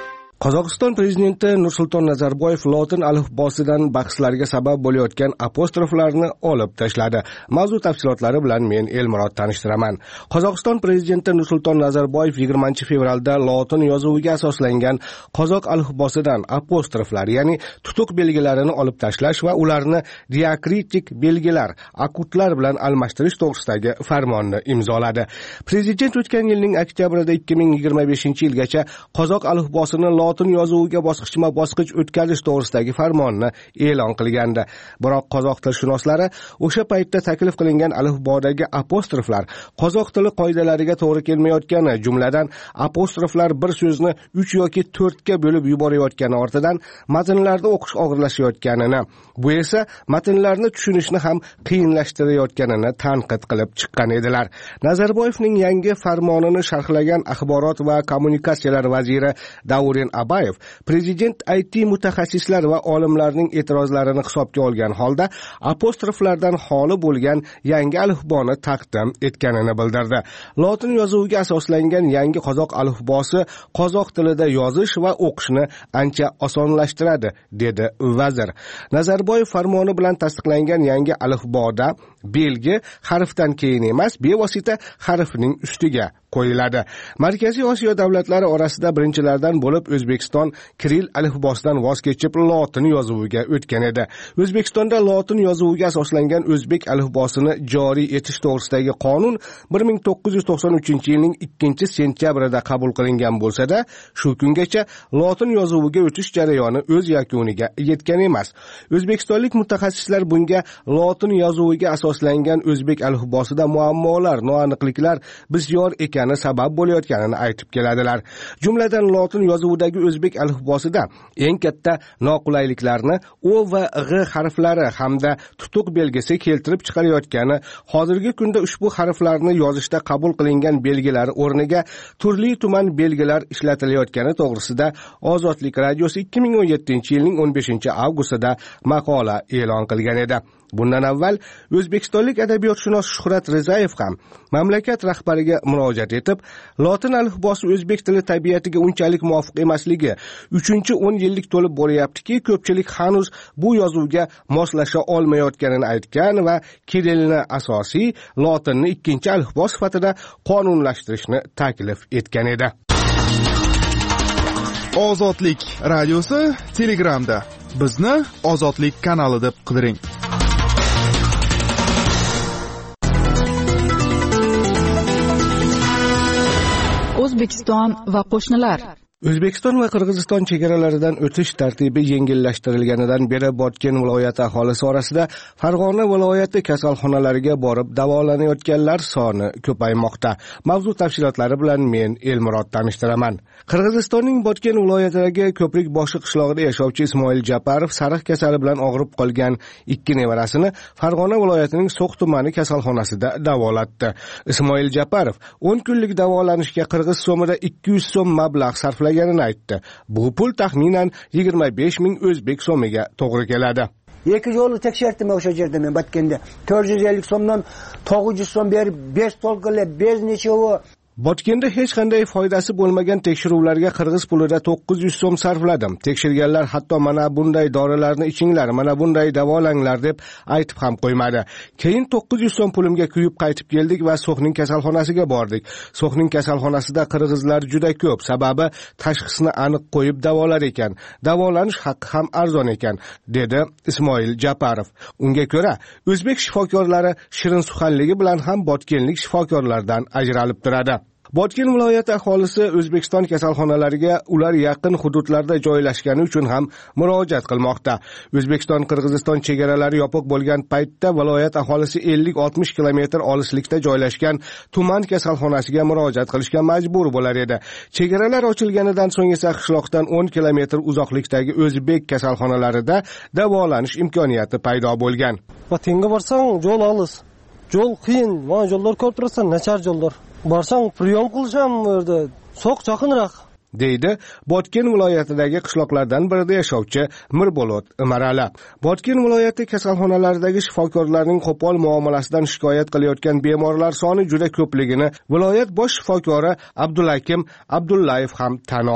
Qozog'iston prezidenti Nursulton Nazarboyev lotin alifbosidan bahslarga sabab bo'layotgan apostroflarni olib tashladi. Mavzu tafsilotlari bilan men Elmurod tanishtiraman. Qozog'iston prezidenti Nursulton Nazarboyev yigirmanchi fevralda lotin yozuviga asoslangan qozoq alifbosidan apostroflar, ya'ni tutuq belgilarini olib tashlash va ularni diakritik belgilar, akutlar bilan almashtirish to'g'risidagi farmonni imzoladi. Prezident o'tgan yilning oktyabrida ikki ming yigirma beshinchi yilgacha qozoq alifbosini lotin yozuviga bosqichma-bosqich o'tkazish to'g'risidagi farmonni e'lon qilgandi. Biroq qozoq tilshunoslari o'sha paytda taklif qilingan alifbodagi apostroflar qozoq tili qoidalariga to'g'ri kelmayotgani, jumladan apostroflar bir so'zni uch yoki to'rtga bo'lib yuborayotgani ortidan matnlarda o'qish og'irlashayotganini, bu esa matnlarni tushunishni ham qiyinlashtirayotganini tanqid qilib chiqqan edilar. Nazarboyevning yangi farmonini sharhlagan axborot va kommunikatsiyalar vaziri Davuren Abayev prezident I T mutaxassislar va olimlarning e'tirozlarini hisobga olgan holda apostroflardan xoli bo'lgan yangi alifboni taqdim etganini bildirdi. Lotin yozuviga asoslangan yangi qozoq alifbosi qozoq tilida yozish va o'qishni ancha osonlashtiradi, dedi vazir. Nazarboyev farmoni bilan tasdiqlangan yangi alifboda belgi harfdan keyin emas, bevosita harfning ustiga qo'yiladi. Markaziy Osiyo davlatlari orasida birinchilardan bo'lib O'zbekiston Kiril alifbosidan voz kechib lotin yozuviga o'tgan edi. O'zbekistonda lotin yozuviga asoslangan o'zbek alifbosini joriy etish to'g'risidagi qonun bir ming to'qqiz yuz to'qson uchinchi yilning ikkinchi sentyabrida qabul qilingan bo'lsa-da, shu kungacha lotin yozuviga o'tish jarayoni o'z yakuniga yetgan emas. O'zbekistonlik mutaxassislar bunga lotin yozuviga asoslangan o'zbek alifbosida muammolar, noaniqliklar bisyor ekan sabab bo'layotganini aytib keladilar. Jumladan lotin yozuvidagi o'zbek alifbosida eng katta noqulayliklarni O va G harflari hamda tutuq belgisi keltirib chiqarayotgani, hozirgi kunda ushbu harflarni yozishda qabul qilingan belgilar o'rniga turli-tuman belgilar ishlatilayotgani to'g'risida Ozodlik radiosi ikki ming o'n yettinchi yilning o'n beshinchi avgustida maqola e'lon qilgan edi. Bundan avval o'zbekistonlik adabiyotshunos Shuhrat Rizayev ham mamlakat rahbariga murojaat etib, lotin alifbosi o'zbek tili tabiatiga unchalik muvofiq emasligi, uchinchi o'n yillik to'lib bo'layaptiki, ko'pchilik hanuz bu yozuvga moslasha olmayotganini aytgan va kirilni asosiy, lotinni ikkinchi alifbo sifatida qonunlashtirishni taklif etgan edi. Ozodlik radiosi Telegramda. Bizni Ozodlik kanali deb qidiring. O'zbekiston va qo'shnilar. O'zbekiston va Qirg'iziston chegaralaridan o'tish tartibi yengillashtirilganidan beri Botken viloyati aholisi orasida Farg'ona viloyati kasalxonalariga borib davolanayotganlar soni ko'paymoqda. Mavzu tafsilotlari bilan men Elmurod tanishtiraman. Qirg'izistonning Botken viloyatidagi Ko'prik boshi qishlog'ida yashovchi Ismoil Japarov sariq kasali bilan og'rib qolgan ikki nevarasini Farg'ona viloyatining So'x tumani kasalxonasida davolatdi. Ismoil Japarov o'n kunlik davolanishga qirg'iz so'mida ikki yuz so'm mablag' sarflagan aytdi. Bu pul taxminan yigirma besh ming o'zbek so'miga to'g'ri keladi. Iki yolu tekşerttim o'sha yerda men Botgenda. to'rt yuz ellik so'mdan to'qqiz yuz so'm berib besh tolqinlab bez nechovi Botgenda hech qanday foydasi bo'lmagan tekshiruvlarga qirg'iz pulida to'qqiz yuz so'm sarfladim. Tekshirganlar hatto mana bunday dorilarni ichinglar, mana bunday davolanglar deb aytib ham qo'ymadi. Keyin to'qqiz yuz so'm pulimga kuyib qaytib keldik va So'xning kasalxonasiga bordik. So'xning kasalxonasida qirg'izlar juda ko'p, sababi tashxisni aniq qo'yib davolar ekan. Davolanish haqqi ham arzon ekan, dedi Ismoil Japarov. Unga ko'ra, o'zbek shifokorlari shirin suxanligi bilan ham botkenlik shifokorlardan ajralib turadi. Botken viloyati aholisi O'zbekiston kasalxonalariga ular yaqin hududlarda joylashgani uchun ham murojaat qilmoqda. O'zbekiston Qirg'iziston chegaralari yopiq bo'lgan paytda viloyat aholisi ellik oltmish kilometr olislikda joylashgan tuman kasalxonasiga murojaat qilishga majbur bo'lar edi. Chegaralar ochilganidan so'ng esa qishloqdan o'n kilometr uzoqlikdagi o'zbek kasalxonalarida davolanish imkoniyati paydo bo'lgan. Botkenga borsang, yo'l olis. Yo'l qiyin, mana yo'llar ko'p tursa, nachar yo'llar. Borsang, priyom qilisham yerda. So'q yaqinroq. deydi Botken viloyatidagi qishloqlardan birida yashovchi Mirbolot Marala. Botken viloyati kasalxonalaridagi shifokorlarning qo'pol muomalasidan shikoyat qilayotgan bemorlar soni juda ko'pligini viloyat bosh shifokori Abdulakim Abdullayev ham tan oldi.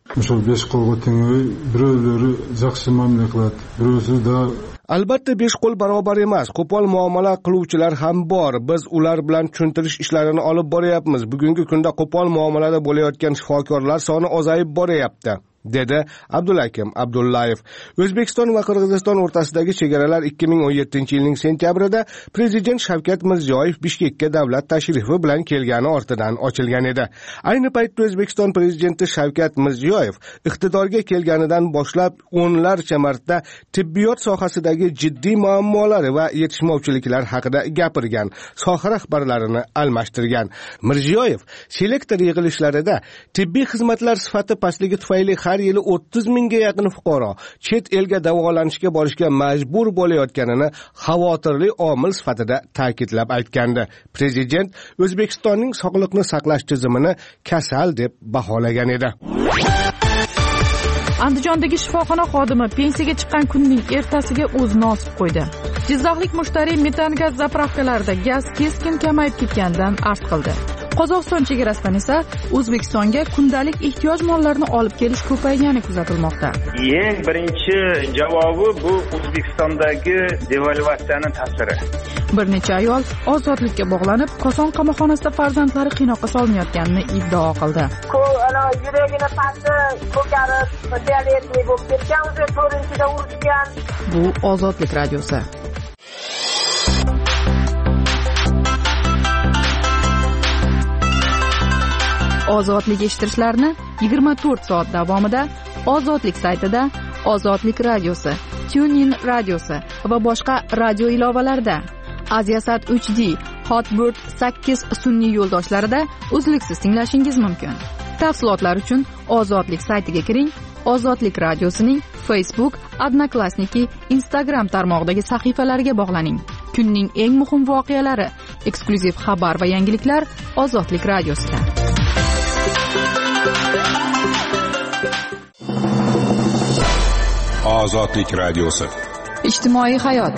o'sha besh qo'lga tengmi, birovlari yaxshi mamlakat, birovsida albatta besh qo'l barobar emas. Qo'pol muomala qiluvchilar ham bor. Biz ular bilan tushuntirish ishlarini olib boryapmiz. Bugungi kunda qo'pol muomalada bo'layotgan shifokorlar soni ozayib boryapti, dedi Abdulakim Abdullayev. O'zbekiston va Qirg'iziston o'rtasidagi chegaralar ikki ming o'n yettinchi yilning sentyabrida Prezident Shavkat Mirziyoyev Bishkekka davlat tashrifi bilan kelgani ortidan ochilgan edi. Ayni paytda O'zbekiston Prezidenti Shavkat Mirziyoyev iqtidorga kelganidan boshlab o'nlarcha marta tibbiyot sohasidagi jiddiy muammolari va yetishmovchiliklar haqida gapirgan, soha rahbarlarini almashtirgan. Mirziyoyev selektor yig'ilishlarida tibbiy xizmatlar sifati pastligi tufayli har yili o'ttiz mingga yaqin fuqaro chet elga davolanishga borishga majbur bo'layotganini xavotirli omil sifatida ta'kidlab aytgandi. Prezident O'zbekistonning sog'liqni saqlash tizimini kasal deb baholagan edi. Andijondagi shifoxona xodimi pensiyaga chiqqan kunning ertasiga o'zini osib qo'ydi. Jizzaxlik mushtariy metan gaz zapravkalarida gaz keskin kamayib ketganidan arz qildi. Qozog'iston chegarasidan esa O'zbekistonga kundalik ehtiyoj mollarini olib kelish ko'paygani kuzatilmoqda. Eng birinchi javobi bu O'zbekistondagi devalvatsiyaning ta'siri. Bir necha ayol ozodlikka bog'lanib, Koson qamoqxonasida farzandlari qiynoqqa solinayotganini iddao qildi. Ana yuragini pasti ko'karib, diabetli bo'lib ketgan, o'zi to'rtinchida urishgan. Bu Ozodlik radiosi. Ozodlik eshittirishlarni yigirma to'rt soat davomida Ozodlik saytida, Ozodlik radiosi, TuneIn radiosi va boshqa radio ilovalarda, Aziasat uch D, Hotbird sakkiz sun'iy yo'ldoshlarida uzluksiz tinglashingiz mumkin. Tafsilotlar uchun Ozodlik saytiga kiring. Ozodlik radiosining Facebook, Odnoklassniki, Instagram tarmog'idagi sahifalariga bog'laning. Kunning eng muhim voqealari, eksklyuziv xabar va yangiliklar Ozodlik radiosida. Ozodlik radiosi. Ijtimoiy hayot.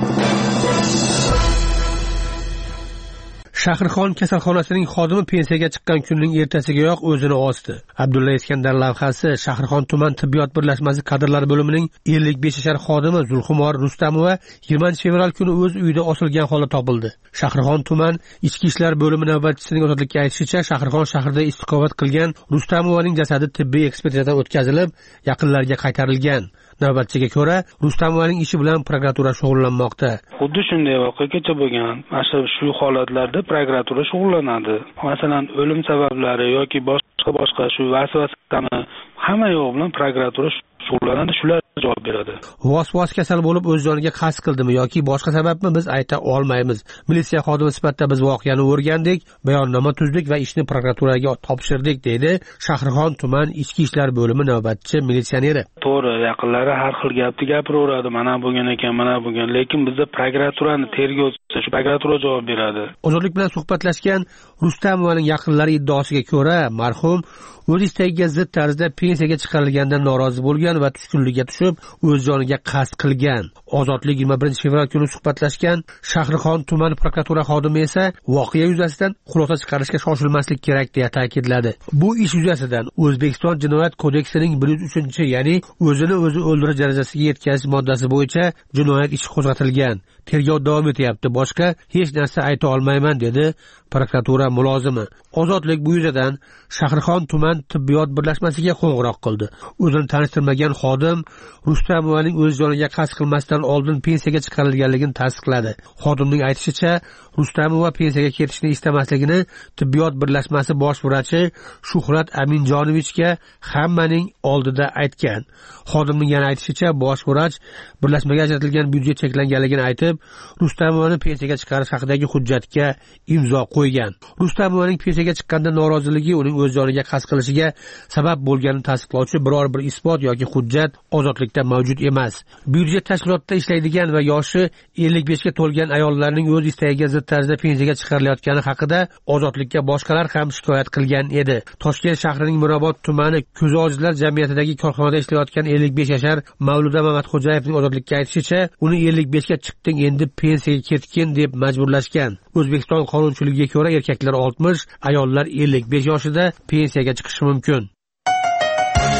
Shahrixon kasalxonasining xodimi pensiyaga chiqqan kunning ertasigayoq o'zini osdi. Abdulla Iskandar lavhasi Shahrixon tuman tibbiyot birlashmasi kadrlari bo'limining ellik besh yashar xodimi Zulxumor Rustamova yigirmanchi fevral kuni o'z uyida osilgan holda topildi. Shahrixon tuman ichki ishlar bo'limi navbatchisining ozodlikka aytishicha, Shahrixon shahrida istiqomat qilgan Rustamovaning jasadi tibbiy ekspertizadan o'tkazilib, yaqinlariga qaytarilgan. Navbatchiga ko'ra, Rustamovaning ishi bilan prokuratura shug'ullanmoqda. Xuddi shunday voqegacha bo'lgan. Mana shu holatlarda prokuratura shug'ullanadi. Masalan, o'lim sabablari yoki boshqa boshqa shu vasvasani hamma yo'q bilan prokuratura shug'ullanadi, shular javob beradi. Vos-vos kasal bo'lib o'z joniga qasd qildimi yoki boshqa sababmi biz ayta olmaymiz. Militsiya xodimi sifatida biz voqeani o'rgandik, bayonnoma tuzdik va ishni prokuraturaga topshirdik, deydi Shahrixon tuman ichki ishlar bo'limi navbatchi militsioneri. To'g'ri, yaqinlari har xil gapni gapiraveradi, mana bo'lgan ekan, mana bo'lgan, lekin bizda prokuraturani tergovchisi, shu prokuratura javob beradi. Ozodlik bilan suhbatlashgan Rustamovaning yaqinlari iddaosiga ko'ra, marhum o'z istagiga zid tarzda pensiyaga chiqarilgandan norozi bo'lgan va tushkunlikka tushib, o'z joniga qasd qilgan. Ozodlik yigirma birinchi fevral kuni suhbatlashgan Shahrixon tuman prokuratura xodimi esa voqea yuzasidan xulosa chiqarishga shoshilmaslik kerak deya ta'kidladi. Bu ish yuzasidan O'zbekiston Jinoyat kodeksining bir yuz uchinchi, ya'ni o'zini o'zi o'ldirish darajasiga yetkazish moddasi bo'yicha jinoyat ishi qo'zg'atilgan. Tergov davom etyapti. Boshqa hech narsa ayta olmayman, dedi prokuratura mulozimi. Ozodlik bu yuzadan Shahrixon tuman tibbiyot birlashmasiga qo'ng'iroq qildi. O'zini tanishtirmagan xodim Rustamovaning o'z joniga qasd qilmasdan oldin pensiyaga chiqarilganligini tasdiqladi. Xodimning aytishicha, Rustamova pensiyaga ketishni istamasligini tibbiyot birlashmasi bosh vrachi Shuhrat Aminjonovichga hammaning oldida aytgan. Xodimning yana aytishicha, bosh vrach birlashmaga ajratilgan byudjet cheklanganligini aytib, Rustamovani pensiyaga chiqarish haqidagi hujjatga imzo qo'ygan. Rustamovaning pensiyaga chiqqanda noroziligi uning o'z joniga qasd qilishiga sabab bo'lganini tasdiqlovchi biror bir isbot yoki hujjat ozodlikda mavjud emas. Byudjet tashkilotida ishlaydigan va yoshi ellik beshga to'lgan ayollarning o'z istagiga zid tarzda pensiyaga chiqarilayotgani haqida ozodlikka boshqalar ham shikoyat qilgan edi. Toshkent shahrining Mirobod tumani ko'zojizlar jamiyatidagi korxonada ishlayotgan ellik besh yashar Mavluda Mamatxo'jayevning ozodlikka aytishicha, uni ellik beshga chiqding, endi pensiyaga ketgin deb majburlashgan. O'zbekiston qonunchiligiga ko'ra erkaklar oltmish, ayollar ellik besh yoshida pensiyaga chiqishi mumkin.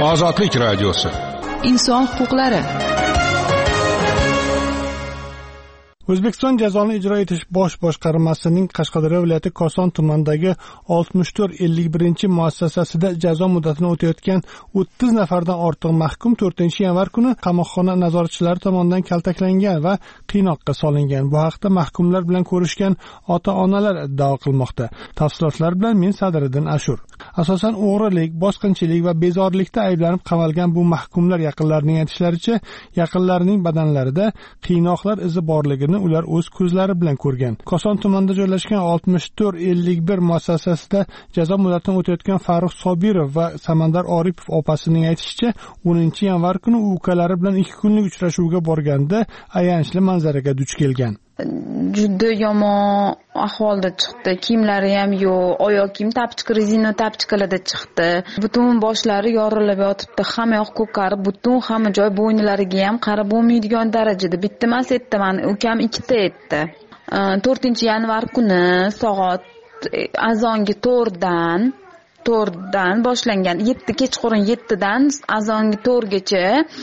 Ozodlik radiosi. Inson huquqlari. O'zbekiston jazoni ijro etish bosh boshqarmasining Qashqadaryo viloyati Koson tumanidagi oltmish to'rt ellik birinchi muassasasida jazo muddatini o'tayotgan o'ttiz nafardan ortiq mahkum to'rtinchi yanvar kuni qamoqxona nazoratchilari tomonidan kaltaklangan va qiynoqqa solingan. Bu haqda mahkumlar bilan ko'rishgan ota-onalar iddao qilmoqda. Tafsilotlar bilan men Sadriddin Ashur. Asosan o'g'rilik, bosqinchilik va bezorilikda ayblanib qamalgan bu mahkumlar yaqinlarining aytishlaricha, yaqinlarining badanlarida qiynoqlar izi borligini ular o'z ko'zlari bilan ko'rgan. Koson tumanida joylashgan oltmish to'rt ellik bir muassasasida jazo muddatini o'tayotgan Farruh Sobirov va Samandar Oripov opasining aytishicha, o'ninchi yanvar kuni u ukalari bilan ikki kunlik uchrashuvga borganda ayanchli manzaraga duch kelgan. Juda yomon ahvolda chiqdi. Kiyimlari ham yo'q, oyoq kiyim tapchiq, rezina tapchiqlarda chiqdi. Butun boshlari yorilib yotibdi, hamma yoq ko'karib, butun hamma joy bo'ynilariga ham qarab bo'lmaydigan darajada. Bitta emas, bitta mani ukam ikkita etdi. to'rtinchi yanvar kuni soat azongi to'rtdan to'rtdan boshlangan, yetti kechqurun yettidan azongi to'rtgacha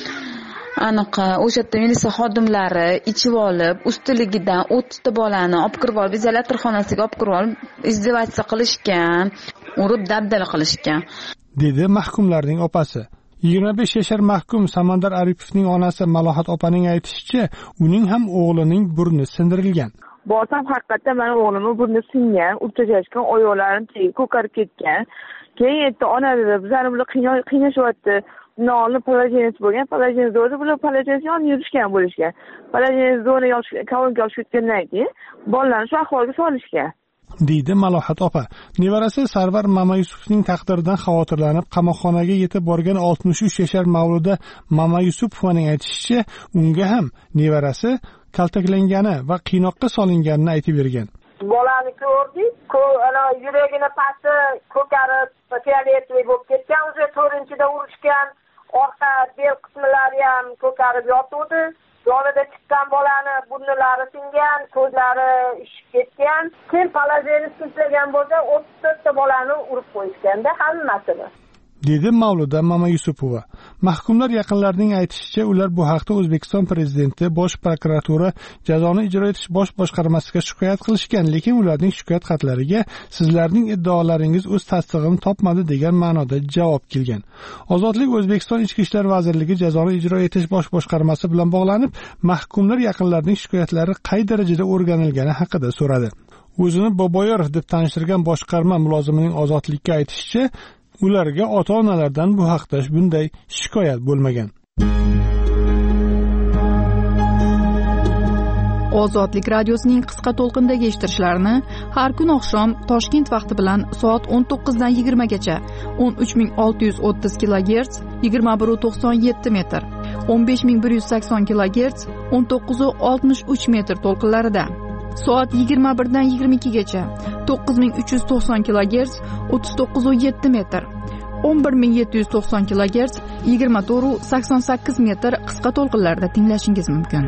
aniq o'sha yerda militsiya xodimlari ichib olib, ustiligidan o'ttita bolani olib kirib olib, izolyator xonasiga olib kirib olib, izdivatsiya qilishgan, urib dabdala qilishgan, dedi mahkumlarning opasi. yigirma besh yashar mahkum Samandar Aripovning onasi Malohat opaning aytishicha, uning ham o'g'lining burni sindirilgan. Borsam haqiqatdan meni o'g'limning burni singan, o'tkazishgan, oyoqlarim ko'karib ketgan. Keyin aytdi, ona dedi, bizlarni bular qiynashyapti. Nolni palajenisi bo'lgan, palajenisi bo'ldi, bular palajenisi yon yurishgan bo'lishgan. Palajenisi zona kolonga olib ketgandan keyin bolalarni shu ahvolga solishgan, deydi Malohat opa. Nevarasi Sarvar Mamayusufning taqdiridan xavotirlanib, qamoqxonaga yetib borgan oltmish uch yashar Mavluda Mamayusufovaning aytishicha, unga ham nevarasi kaltaklangani va qiynoqqa solinganini aytib bergan. Bolani ko'rdik, ana yuragini pasti ko'karib, fioletovoy bo'lib ketgan, o'zi to'rtinchida urishgan, orqa bel qismlari ham ko'karib yotuvdi. Yonida chiqqan bolani burnilari singan, ko'zlari ishib ketgan. Keyin palajeni sinsagan bo'lsa, o'ttiz to'rtta bolani urib qo'yishganda hammasini, dedi Mavluda Mamayusupova. Mahkumlar yaqinlarining aytishicha, ular bu haqda O'zbekiston prezidenti, Bosh prokuratura, jazoni ijro etish bosh boshqarmasiga shikoyat qilishgan, lekin ularning shikoyat xatlariga sizlarning iddaolaringiz o'z tasdig'ini topmadi degan ma'noda javob kelgan. Ozodlik O'zbekiston Ichki ishlar vazirligi jazoni ijro etish bosh boshqarmasi bilan bog'lanib, mahkumlar yaqinlarining shikoyatlari qay darajada o'rganilgani haqida so'radi. O'zini Boboyorov deb tanishtirgan boshqarma mulozimining Ozodlikka aytishicha, ularga ota-onalardan bu haqda bunday shikoyat bo'lmagan. Ozodlik radiosining qisqa to'lqindagi eshittirishlarini har kun oqshom Toshkent vaqti bilan soat o'n to'qqiz dan yigirma gacha o'n uch ming olti yuz o'ttiz kilogerts yigirma bir nuqta to'qson yetti metr, o'n besh ming bir yuz sakson kilogerts o'n to'qqiz nuqta oltmish uch metr to'lqinlarida, soat yigirma bir dan yigirma ikki gacha to'qqiz ming uch yuz to'qson kilogerts o'ttiz to'qqiz nuqta yetti metr, o'n bir ming yetti yuz to'qson kilogerts yigirma to'rt nuqta sakson sakkiz metr qisqa to'lqinlarda tinglashingiz mumkin.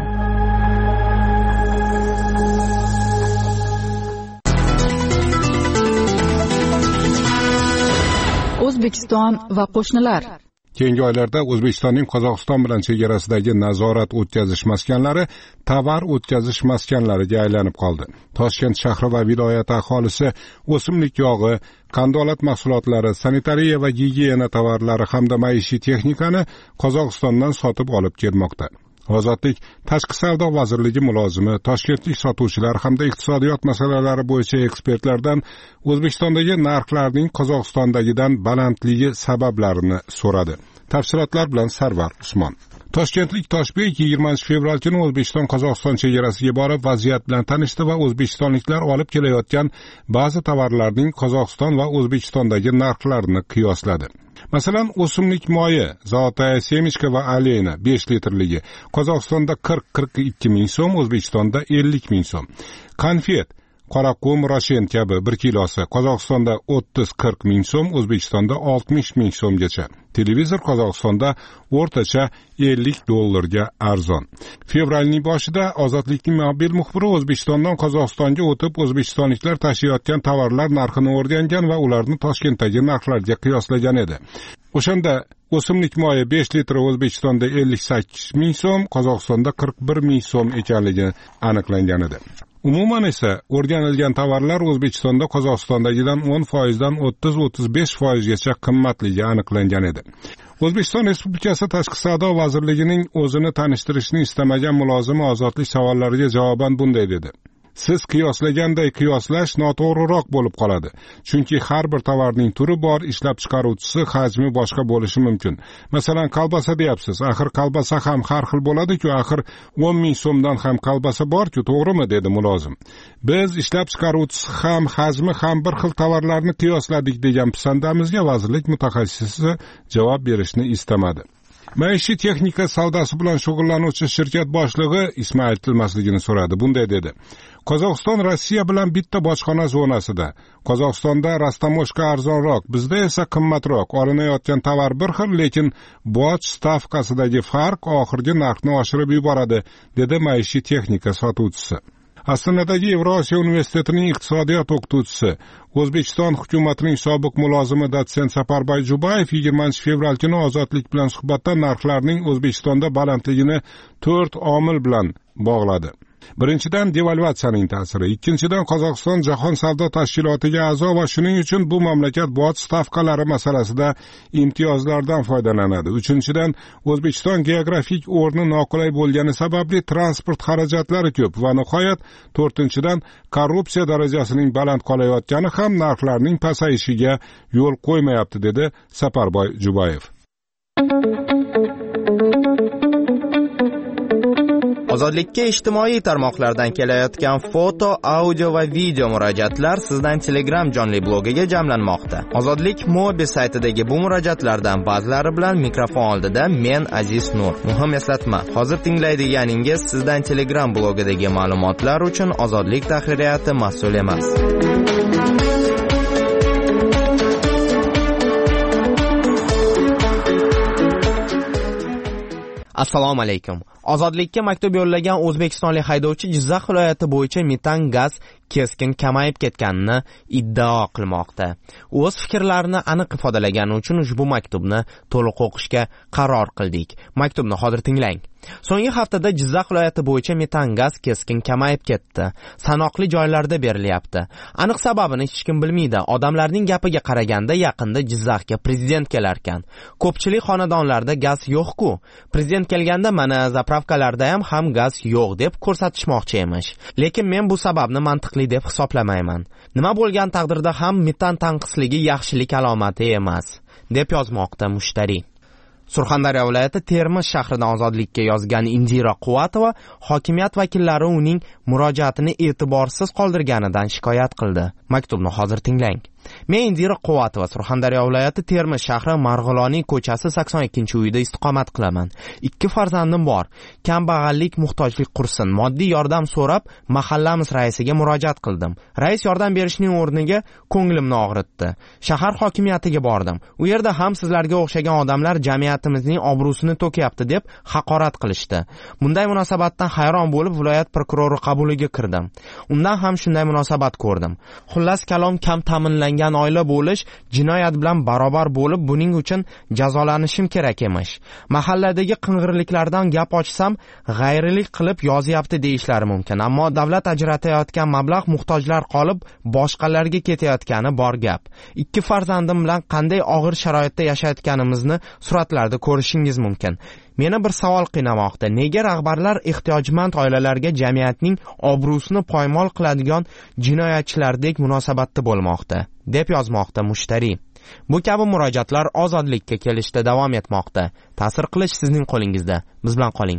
O'zbekiston va qo'shnilar. Keyingi oylarda O'zbekistonning Qozog'iston bilan chegarasidagi nazorat o'tkazish maskanlari tovar o'tkazish maskanlariga aylanib qoldi. Toshkent shahri va viloyat aholisi o'simlik yog'i, qandolat mahsulotlari, sanitariya va gigiyena tovarlari hamda maishiy texnikani Qozog'istondan sotib olib kelmoqda. Ozodlik Tashqi savdo vazirligi mulozimi, toshkentlik sotuvchilar hamda iqtisodiyot masalalari bo'yicha ekspertlardan O'zbekistondagi narxlarning Qozog'istondagidan balandligi sabablarini so'radi. Tafsilotlar bilan Sarvar Usmon. Toshkentlik Toshbek yigirmanchi fevral kuni O'zbekiston Qozog'iston chegarasiga borib vaziyat bilan tanishdi va o'zbekistonliklar olib kelayotgan ba'zi tovarlarning Qozog'iston va O'zbekistondagi narxlarini qiyosladi. Masalan, o'simlik moyi, Zolotaya semishka va aleyna besh litrligi Qozog'istonda qirq qirq ikki ming so'm, O'zbekistonda ellik ming so'm. Konfet, qoraqum, roshen kabi bir kilosi Qozog'istonda o'ttiz qirq ming so'm, O'zbekistonda oltmish ming so'mgacha. Televizor Qozog'istonda o'rtacha ellik dollarga arzon. Fevralning boshida Ozodlikning mobil muxbiri O'zbekistondan Qozog'istonga o'tib, o'zbekistonliklar tashiyotgan tovarlar narxini o'rgangan va ularni Toshkentdagi narxlarga qiyoslagan edi. O'shanda O'simlik moyi besh litri O'zbekistonda ellik sakkiz ming so'm, Qozog'istonda qirq bir ming so'm ekanligi aniqlangan edi. Umuman esa o'rganilgan tovarlar O'zbekistonda Qozog'istondagidan o'n foizdan o'ttiz o'ttiz besh foizgacha qimmatligi aniqlangan edi. O'zbekiston Respublikasi Tashqi savdo vazirligining o'zini tanishtirishni istamagan mulozimi ozodlik savollariga javoban bunday dedi: Siz qiyoslaganday qiyoslash noto'g'riroq bo'lib qoladi. Chunki har bir tovarning turi bor, ishlab chiqaruvchisi, hajmi boshqa bo'lishi mumkin. Masalan, kolbasa deyapsiz. Axir kolbasa ham har xil bo'ladi-ku, axir o'n ming so'mdan ham kolbasa bor-ku, to'g'rimi, dedi mulozim. Biz ishlab chiqaruvchisi ham, hajmi ham bir xil tovarlarni qiyosladik degan pisandamizga vazirlik mutaxassisi javob berishni istamadi. Maishiy texnika savdosi bilan shug'ullanuvchi shirkat boshlig'i ismi aytilmasligini so'radi. Bunday dedi: Qozog'iston Rossiya bilan bitta bojxona zonasida. Qozog'istonda rastamoshka arzonroq, bizda esa qimmatroq. Olinayotgan tovar bir xil, lekin boj stavkasidagi farq oxirgi narxni oshirib yuboradi, dedi maishiy texnika sotuvchisi. Astanadagi Yevrosiyo universitetining iqtisodiyot o'qituvchisi, O'zbekiston hukumatining sobiq mulozimi dotsent Saparboy Jubayev yigirmanchi fevral kuni Ozodlik bilan suhbatda narxlarning O'zbekistonda balandligini to'rt omil bilan bog'ladi. Birinchidan, devalvatsiyaning ta'siri, ikkinchidan, Qozog'iston Jahon savdo tashkilotiga a'zo va shuning uchun bu mamlakat boj stavkalari masalasida imtiyozlardan foydalanadi. Uchinchidan, O'zbekiston geografik o'rni noqulay bo'lgani sababli transport xarajatlari ko'p va nihoyat, to'rtinchidan, korrupsiya darajasining baland qolayotgani ham narxlarning pasayishiga yo'l qo'ymayapti, dedi Saparboy Jubayev. Ozodlikka ijtimoiy tarmoqlardan kelayotgan foto, audio va video murojaatlar sizdan Telegram jonli blogiga jamlanmoqda. Ozodlik Mobi saytidagi bu murojaatlardan ba'zilari bilan mikrofon oldida men Aziz Nur. Muhim eslatma: hozir tinglaydiganingiz sizdan Telegram blogidagi ma'lumotlar uchun Ozodlik tahririyati mas'ul emas. Assalomu alaykum. Ozodlikka maktub yo'llagan o'zbekistonlik haydovchi Jizzax viloyati bo'yicha metan gaz keskin kamayib ketganini iddao qilmoqda. O'z fikrlarini aniq ifodalagani uchun ushbu maktubni to'liq o'qishga qaror qildik. Maktubni hozir tinglang. So'nggi haftada Jizzax viloyati bo'yicha metan gaz keskin kamayib ketdi. Sanoqli joylarda berilyapti. Aniq sababini hech kim bilmaydi. Odamlarning gapiga qaraganda yaqinda Jizzaxga prezident kelar ekan. Ko'pchilik xonadonlarda gaz yo'q-ku. Prezident kelganda mana zapravkalarda ham ham gaz yo'q deb ko'rsatishmoqchi emish. Lekin men bu sababni mantiqli deb hisoblamayman. Nima bo'lgan taqdirda ham metan tanqisligi yaxshilik alomati emas, deb yozmoqda mushtari. Surxondaryo viloyati Termiz shahridan Ozodlikka yozgan Indira Quvvatova hokimiyat vakillari uning murojaatini e'tiborsiz qoldirganidan shikoyat qildi. Maktubni hozir tinglang. Men Indira Quvvatova Surxondaryo viloyati Termiz shahri Marg'iloniy ko'chasi sakson ikkinchi uyda istiqomat qilaman. Ikki farzandim bor. Kambag'allik, muhtojlik qursin. Moddiy yordam so'rab mahallamiz raisiga murojaat qildim. Rais yordam berishning o'rniga ko'nglimni og'ritdi. Shahar hokimiyatiga bordim. U yerda ham sizlarga o'xshagan odamlar jamiyatimizning obro'sini to'kyapti deb haqorat qilishdi. Bunday munosabatdan hayron bo'lib viloyat prokurori qabuliga kirdim. Undan ham shunday munosabat ko'rdim. Xullas kalom, kam ta'minlangan oila bo'lish jinoyat bilan barobar bo'lib, buning uchun jazolanishim kerak emish. Mahalladagi qing'irliklardan gap ochsam, g'ayrilik qilib yozyapti deyishlari mumkin, ammo davlat ajratayotgan mablag' muhtojlar qolib boshqalarga ketayotgani bor gap. Ikki farzandim bilan qanday og'ir sharoitda yashayotganimizni suratlarda ko'rishingiz mumkin. Meni bir savol qiynamoqda. Nega rahbarlar ehtiyojmand oilalarga jamiyatning obro'sini poymol qiladigan jinoyatchilardek munosabatda bo'lmoqda, deb yozmoqda mushtari. Bu kabi murojaatlar Ozodlikka kelishda davom etmoqda. Ta'sir qilish sizning qo'lingizda. Biz bilan qoling.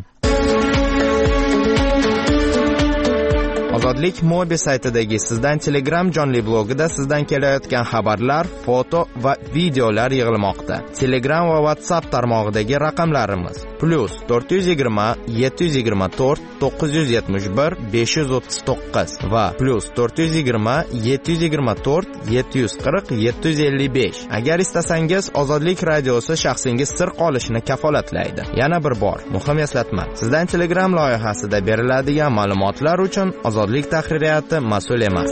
Ozodlik Mobi saytidagi sizdan Telegram jonli blogida sizdan kelayotgan xabarlar, foto va videolar yig'ilmoqda. Telegram va WhatsApp tarmog'idagi raqamlarimiz plus to'rt yuz yigirma yetti yuz yigirma to'rt to'qqiz yuz yetmish bir besh yuz o'ttiz to'qqiz va plus to'rt yuz yigirma yetti yuz yigirma to'rt yetti yuz qirq yetti yuz ellik besh. Agar istasangiz Ozodlik radiosi shaxsingiz sir qolishini kafolatlaydi. Yana bir bor muhim eslatma: sizdan Telegram loyihasida beriladigan ma'lumotlar uchun Ozodlik tahririyati mas'ul emas.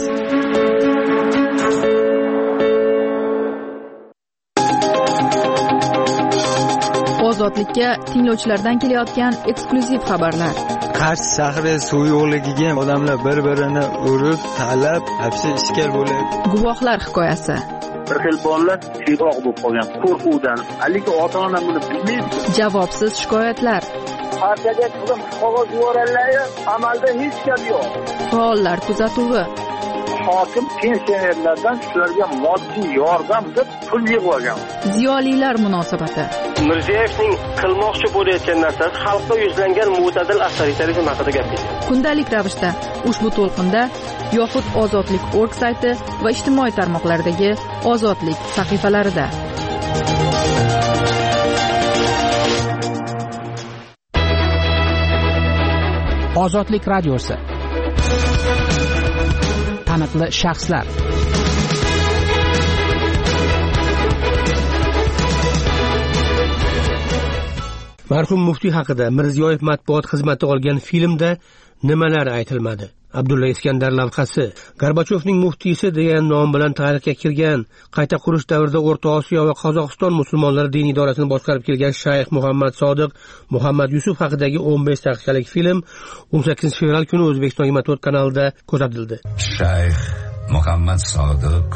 ozodlikka tinglovchilardan kelayotgan eksklyuziv xabarlar. Qarshi shahri suv yo'qligiga odamlar bir-birini urib, talab, hapsi ishkal bo'ladi. Guvohlar hikoyasi. Bir xil bolalar siyroq bo'lib qolgan qo'rquvdan. Haligi ota-ona buni bilmaydi. Javobsiz shikoyatlar. Partiyaga chiqib qog'oz yuborganlar, amalda hech gap yo'q. Faollar kuzatuvi. Hokim pensionerlardan shularga moddiy yordam deb pul yig'ib olgan. Ziyolilar munosabati. Mirziyoyevning qilmoqchi bo'layotgan narsasi xalqqa yuzlangan mo'tadil avtoritarizm haqida gapirdi. Kundalik ravishda ushbu to'lqinda yoxud ozodlik nokta org sayti va ijtimoiy tarmoqlardagi ozodlik sahifalarida. Ozodlik radiosi. Taniqli shaxslar. Marhum muftiy haqida Mirziyoyev matbuot xizmati olgan filmda nimalar aytilmadi? Abdulla Iskandar lavhasi Gorbachyovning muftiysi degan nom bilan tarixga kirgan, qayta qurish davrida O'rta Osiyo va Qozog'iston musulmonlari diniy idorasini boshqarib kelgan Shayx Muhammad Sodiq Muhammad Yusuf haqidagi o'n besh daqiqalik film o'n sakkizinchi fevral kuni O'zbekiston matbuot kanalida ko'rsatildi. Shayx Muhammad Sodiq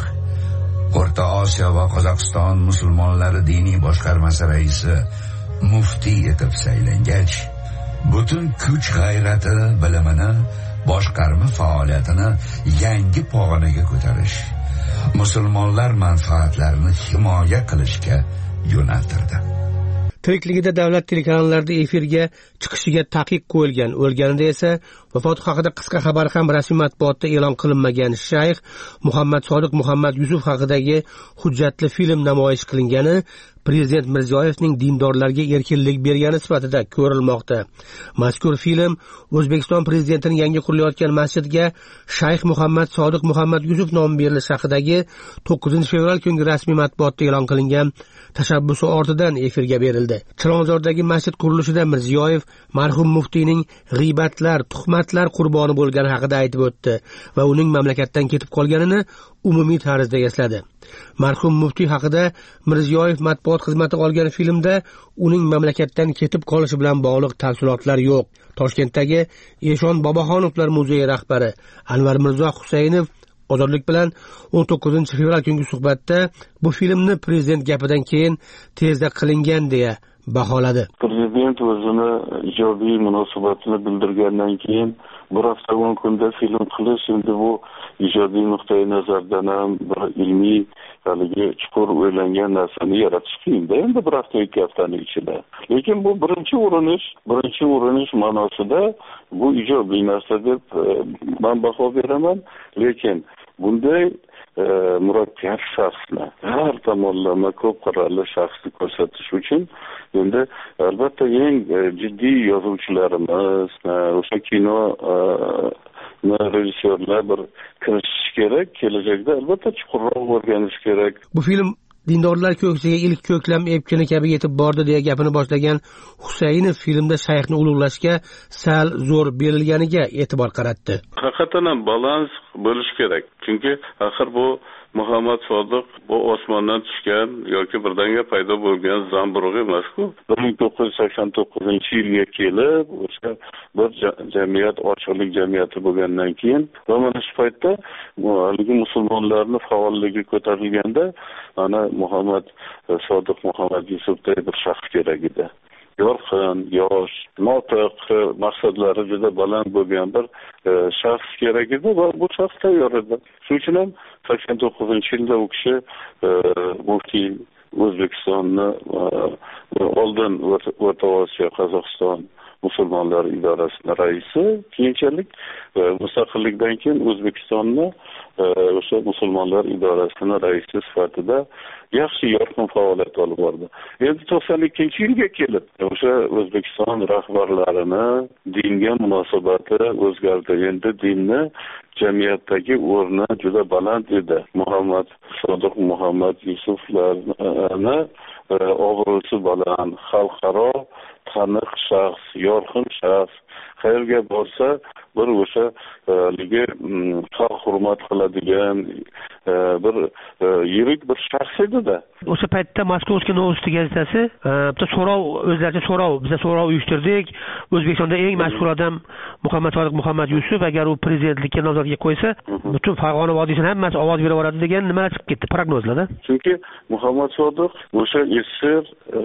O'rta Osiyo va Qozog'iston musulmonlari diniy boshqarmasi raisi muftiy etib saylangach, butun kuch g'ayrati, bilimini, boshqarma faoliyatini yangi pog'onaga ko'tarish, musulmonlar manfaatlarini himoya qilishga yo'naltirdi. Tirikligida davlat telekanallarida efirga chiqishiga taqiq qo'yilgan, o'lganida esa vafoti haqida qisqa xabar ham rasmiy matbuotda e'lon qilinmagan Shayx Muhammad Sodiq Muhammad Yusuf haqidagi hujjatli film namoyish qilingani Prezident Mirziyoyevning dindorlarga erkinlik bergani sifatida ko'rilmoqda. Mazkur film O'zbekiston prezidentining yangi qurilayotgan masjidga Shayx Muhammad Sodiq Muhammad Yusuf nomi berilishi haqidagi to'qqizinchi fevral kungi rasmiy matbuotda e'lon qilingan tashabbusi ortidan efirga berildi. Chilonzordagi masjid qurilishida Mirziyoyev marhum muftiyning g'iybatlar, tuhmatlar qurboni bo'lgani haqida aytib o'tdi va uning mamlakatdan ketib qolganini umumiy tarzda esladi. Marhum muftiy haqida Mirziyoyev matbuot xizmati olgan filmda uning mamlakatdan ketib qolishi bilan bog'liq tafsilotlar yo'q. Toshkentdagi Eshon Boboxonovlar muzeyi rahbari Anvar Mirzo Husaynov Ozodlik bilan o'n to'qqizinchi fevral kungi suhbatda bu filmni prezident gapidan keyin tezda qilingan deya baholadi. Prezident o'zini ijobiy munosabatini bildirgandan keyin bir hafta o'n kunda film qilish endi bu ijobiy nuqtai nazardan ham bir ilmiy haligi chuqur o'ylangan narsani yaratish qiyinda endi bir hafta ikki haftaning ichida. Lekin bu birinchi urinish, birinchi urinish ma'nosida bu ijobiy narsa deb men baho beraman. Lekin bunday e, murakkab shaxsni, har tomonlama ko'p qirrali shaxsni ko'rsatish uchun endi albatta eng e, jiddiy yozuvchilarimiz, e, o'sha kino e, rejissyorlar bir kirishish kerak, kelajakda albatta chuqurroq o'rganish kerak. Bu film dindorlar ko'ksiga ilk ko'klam epkini kabi yetib bordi deya gapini boshlagan Husaynov filmda shayxni ulug'lashga sal zo'r berilganiga e'tibor qaratdi. Haqiqatan ham balans bo'lish kerak. Chunki axir bu Muhammad Sodiq bu osmondan tushgan yoki birdaniga paydo bo'lgan zamburug' emas-ku. bir ming to'qqiz yuz sakson to'qqizinchi yilga kelib o'sha bir jamiyat, ochiqlik jamiyati bo'lgandan keyin va mana shu paytda haligi musulmonlarning faolligi ko'tarilganda ana Muhammad Sodiq Muhammad Yusufday bir shaxs kerak edi. Yorqin, yosh, notiq, maqsadlari juda baland bo'lgan bir e, shaxs kerak edi va bu shaxs tayyor edi. Shuning uchun ham sakson to'qqizinchi yilda u kishi e, muftiy O'zbekistonni e, oldin O'rta Osiyo, Qozog'iston musulmonlar idorasining raisi, keyinchalik e, mustaqillikdan keyin O'zbekistonni e, o'sha musulmonlar idorasining raisi sifatida yaxshi yorqin faoliyat olib bordi. Endi to'qson ikkinchi yilga kelib o'sha O'zbekiston rahbarlarini dinga munosabati o'zgardi. Endi dinni jamiyatdagi o'rni juda baland edi. Muhammad Sodiq Muhammad Yusuflarni obro'si baland, xalqaro taniq shaxs, yorqin shaxs, qayerga borsa bir o'sha haligi xalq hurmat qiladigan bir yirik bir shaxs edida. O'sha paytda Moskovskiy Novosti gazetasi bitta so'rov, o'zlaricha so'rov, biz so'rov uyushtirdik. O'zbekistonda eng mashhur odam Muhammad Sodiq Muhammad Yusuf, agar u prezidentlikka nomzodga qo'ysa, butun Farg'ona vodiysining hammasi ovoz bera oladi degan nimalar chiqib ketdi prognozlarda. Chunki Muhammad Sodiq o'sha SSR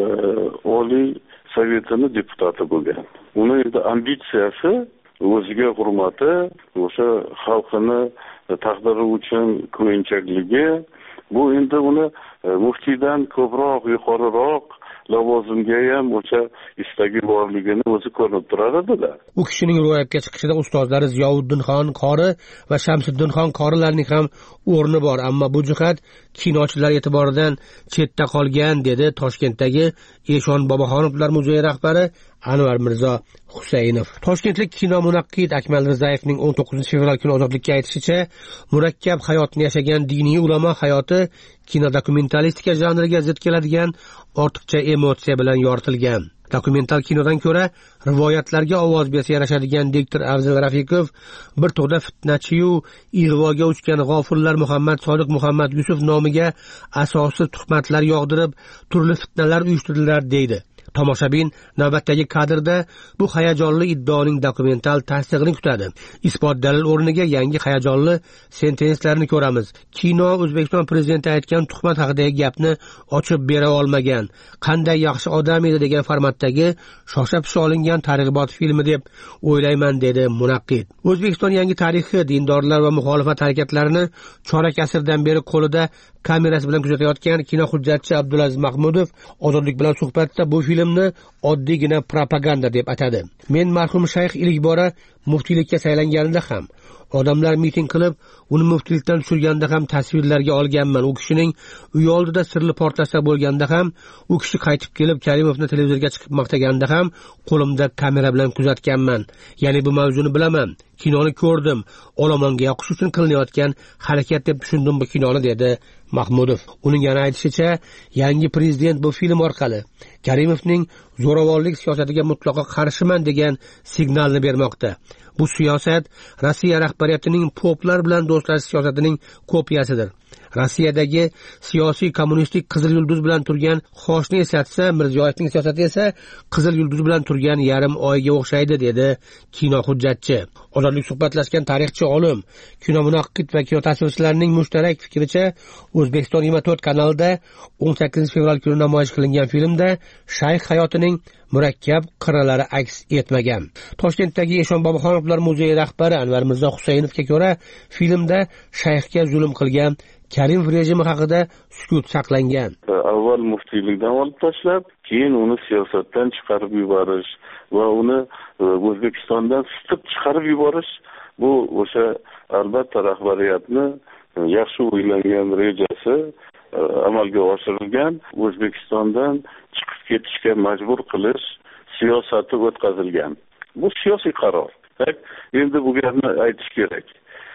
Oliy Sovetini deputati bo'lgan. Uni endi ambitsiyasi, o'ziga hurmati, o'sha xalqini taqdiri uchun ko'yinchakligi, bu endi uni muftiydan ko'proq, yuqoriroq lavozimga ham o'sha istagi borligini o'zi ko'rinib turar edi-da. U kishining ro'yobga chiqishida ustozlari Ziyovuddinxon qori va Shamsiddinxon qorilarning ham o'rni bor, ammo bu jihat kinochilar e'tiboridan chetda qolgan, dedi Toshkentdagi Eshon Boboxonovlar muzeyi rahbari Anvar Mirzo Husaynov. Toshkentlik kino munaqqid Akmal Rizayevning o'n to'qqizinchi fevral kuni Ozodlikka aytishicha, murakkab hayotni yashagan diniy ulamo hayoti kinodokumentalistika janriga zid keladigan ortiqcha emotsiya bilan yoritilgan. Dokumental kinodan ko'ra rivoyatlarga ovoz bersa yarashadigan diktor Afzal Rafiqov bir to'da fitnachi-yu ig'voga uchgan g'ofurlar Muhammad Sodiq Muhammad Yusuf nomiga asosiy tuhmatlar yog'dirib, turli fitnalar uyushtirdilar, deydi. Tomoshabin navbatdagi kadrda bu hayajonli iddaoning dokumental tasdig'ini kutadi. Isbot dalil o'rniga yangi hayajonli sentenslarni ko'ramiz. Kino O'zbekiston prezidenti aytgan tuhmat haqidagi gapni ochib bera olmagan, qanday yaxshi odam edi degan formatdagi shosha-pisha olingan targ'ibot filmi deb o'ylayman, dedi munaqqid. O'zbekiston yangi tarixi dindorlar va muxolifat harakatlarini chorak asrdan beri qo'lida kamerasi bilan kuzatayotgan kino hujjatchi Abdulaziz Mahmudov Ozodlik bilan suhbatda bu filmni oddiygina propaganda deb atadi. Men marhum shayx ilk bora muftiylikka saylanganida ham, odamlar miting qilib, uni muftiylikdan tushirganda ham tasvirlarga olganman. U kishining uy oldida sirli portlashlar bo'lganda ham, u kishi qaytib kelib Karimovni televizorga chiqib maqtaganda ham qo'limda kamera bilan kuzatganman. Ya'ni bu mavzuni bilaman. Kinoni ko'rdim. Olomonga yoqish uchun qilinayotgan harakat deb tushundim bu kinoni, dedi Mahmudov. Uning yana aytishicha, yangi prezident bu film orqali Karimovning zo'ravonlik siyosatiga mutlaqo qarshiman degan signalni bermoqda. Bu siyosat Rossiya rahbariyatining poplar bilan do'stlashish siyosatining kopiyasidir. Rossiyadagi siyosiy kommunistik qizil yulduz bilan turgan xoshni eslatsa, Mirziyoyevning siyosati esa qizil yulduz bilan turgan yarim oyga o'xshaydi, dedi kino hujjatchi. Ozodlik suhbatlashgan tarixchi olim, kino munaqqid va kino tasvirchilarining mushtarak fikricha, O'zbekiston yigirma to'rt kanalida o'n sakkizinchi fevral kuni namoyish qilingan filmda shayx hayotining murakkab qirralari aks etmagan. Toshkentdagi Eshon Boboxonovlar muzeyi rahbari Anvar Mirzo Husaynovga ko'ra, filmda shayxga zulm qilgan Karimov rejimi haqida sukut saqlangan. Avval muftiylikdan olib tashlab, keyin uni siyosatdan chiqarib yuborish va uni O'zbekistondan siqib chiqarib yuborish, bu o'sha albatta rahbariyatni yaxshi o'ylangan rejasi amalga oshirilgan, O'zbekistondan chiqib ketishga majbur qilish siyosati o'tkazilgan. Bu siyosiy qaror. Endi bu gapni aytish kerak.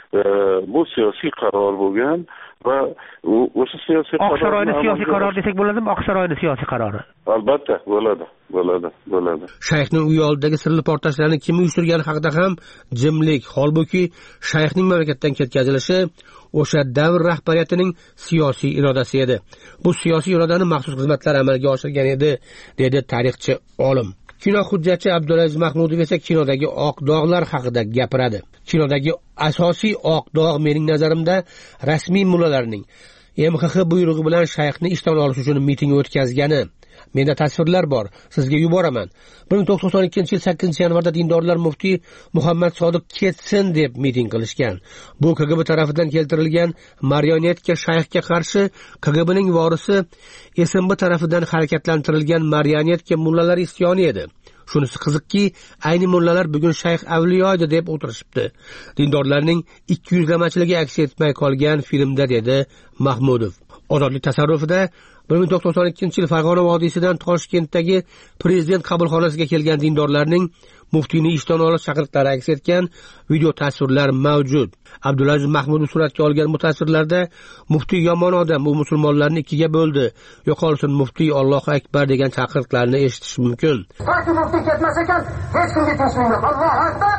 Bu siyosiy qaror bo'lgan va o'sha siyosiy qaror Oqsaroyni siyosiy qaror desak bo'ladimi? Oqsaroyni siyosiy qarori. Albatta, bo'ladi, bo'ladi, bo'ladi. Shayxning uyi oldidagi sirli portlashlarni kim uyushtirgani haqida ham jimlik, holbuki shayxning mamlakatdan ketkazilishi o'sha davr rahbariyatining siyosiy irodasi edi. Bu siyosiy irodani maxsus xizmatlar amalga oshirgan edi, dedi tarixchi olim. Kino hujjatchi Abdulaziz Mahmudov esa kinodagi oq dog'lar haqida gapiradi. Kinodagi asosiy oq dog' mening nazarimda rasmiy mullalarning M X X buyrug'i bilan shayxni ishdan olish uchun miting o'tkazgani. Menda tasvirlar bor, sizga yuboraman. bir ming to'qson ikkinchi yil sakkizinchi yanvarda dindorlar muftiy Muhammad Sodiq ketsin deb miting qilishgan. Bu K G B tarafidan keltirilgan marionetka shayxga qarshi K G Bning vorisi S M B tarafidan harakatlantirilgan marionetka mullalar isyoni edi. Shunisi qiziqki, ayni mullalar bugun shayx avliyo edi deb o'tirishibdi. Dindorlarning ikki yuzlamachiligi aks etmay qolgan filmda, dedi Mahmudov. Ozodlik tasarrufida bir ming to'qson ikkinchi yil Farg'ona vodiysidan Toshkentdagi prezident qabulxonasiga kelgan dindorlarning muftiyni ishdan olish chaqiriqlari aks etgan video tasvirlar mavjud. Abdulaziz Mahmudov suratga olgan bu tasvirlarda muftiy yomon odam, u musulmonlarni ikkiga bo'ldi, yo'qolsin muftiy, Allohu akbar degan chaqiriqlarni eshitish mumkin. Toki muftiy ketmas ekan, hech kimga tinchlik yo'q. Allohu akbar.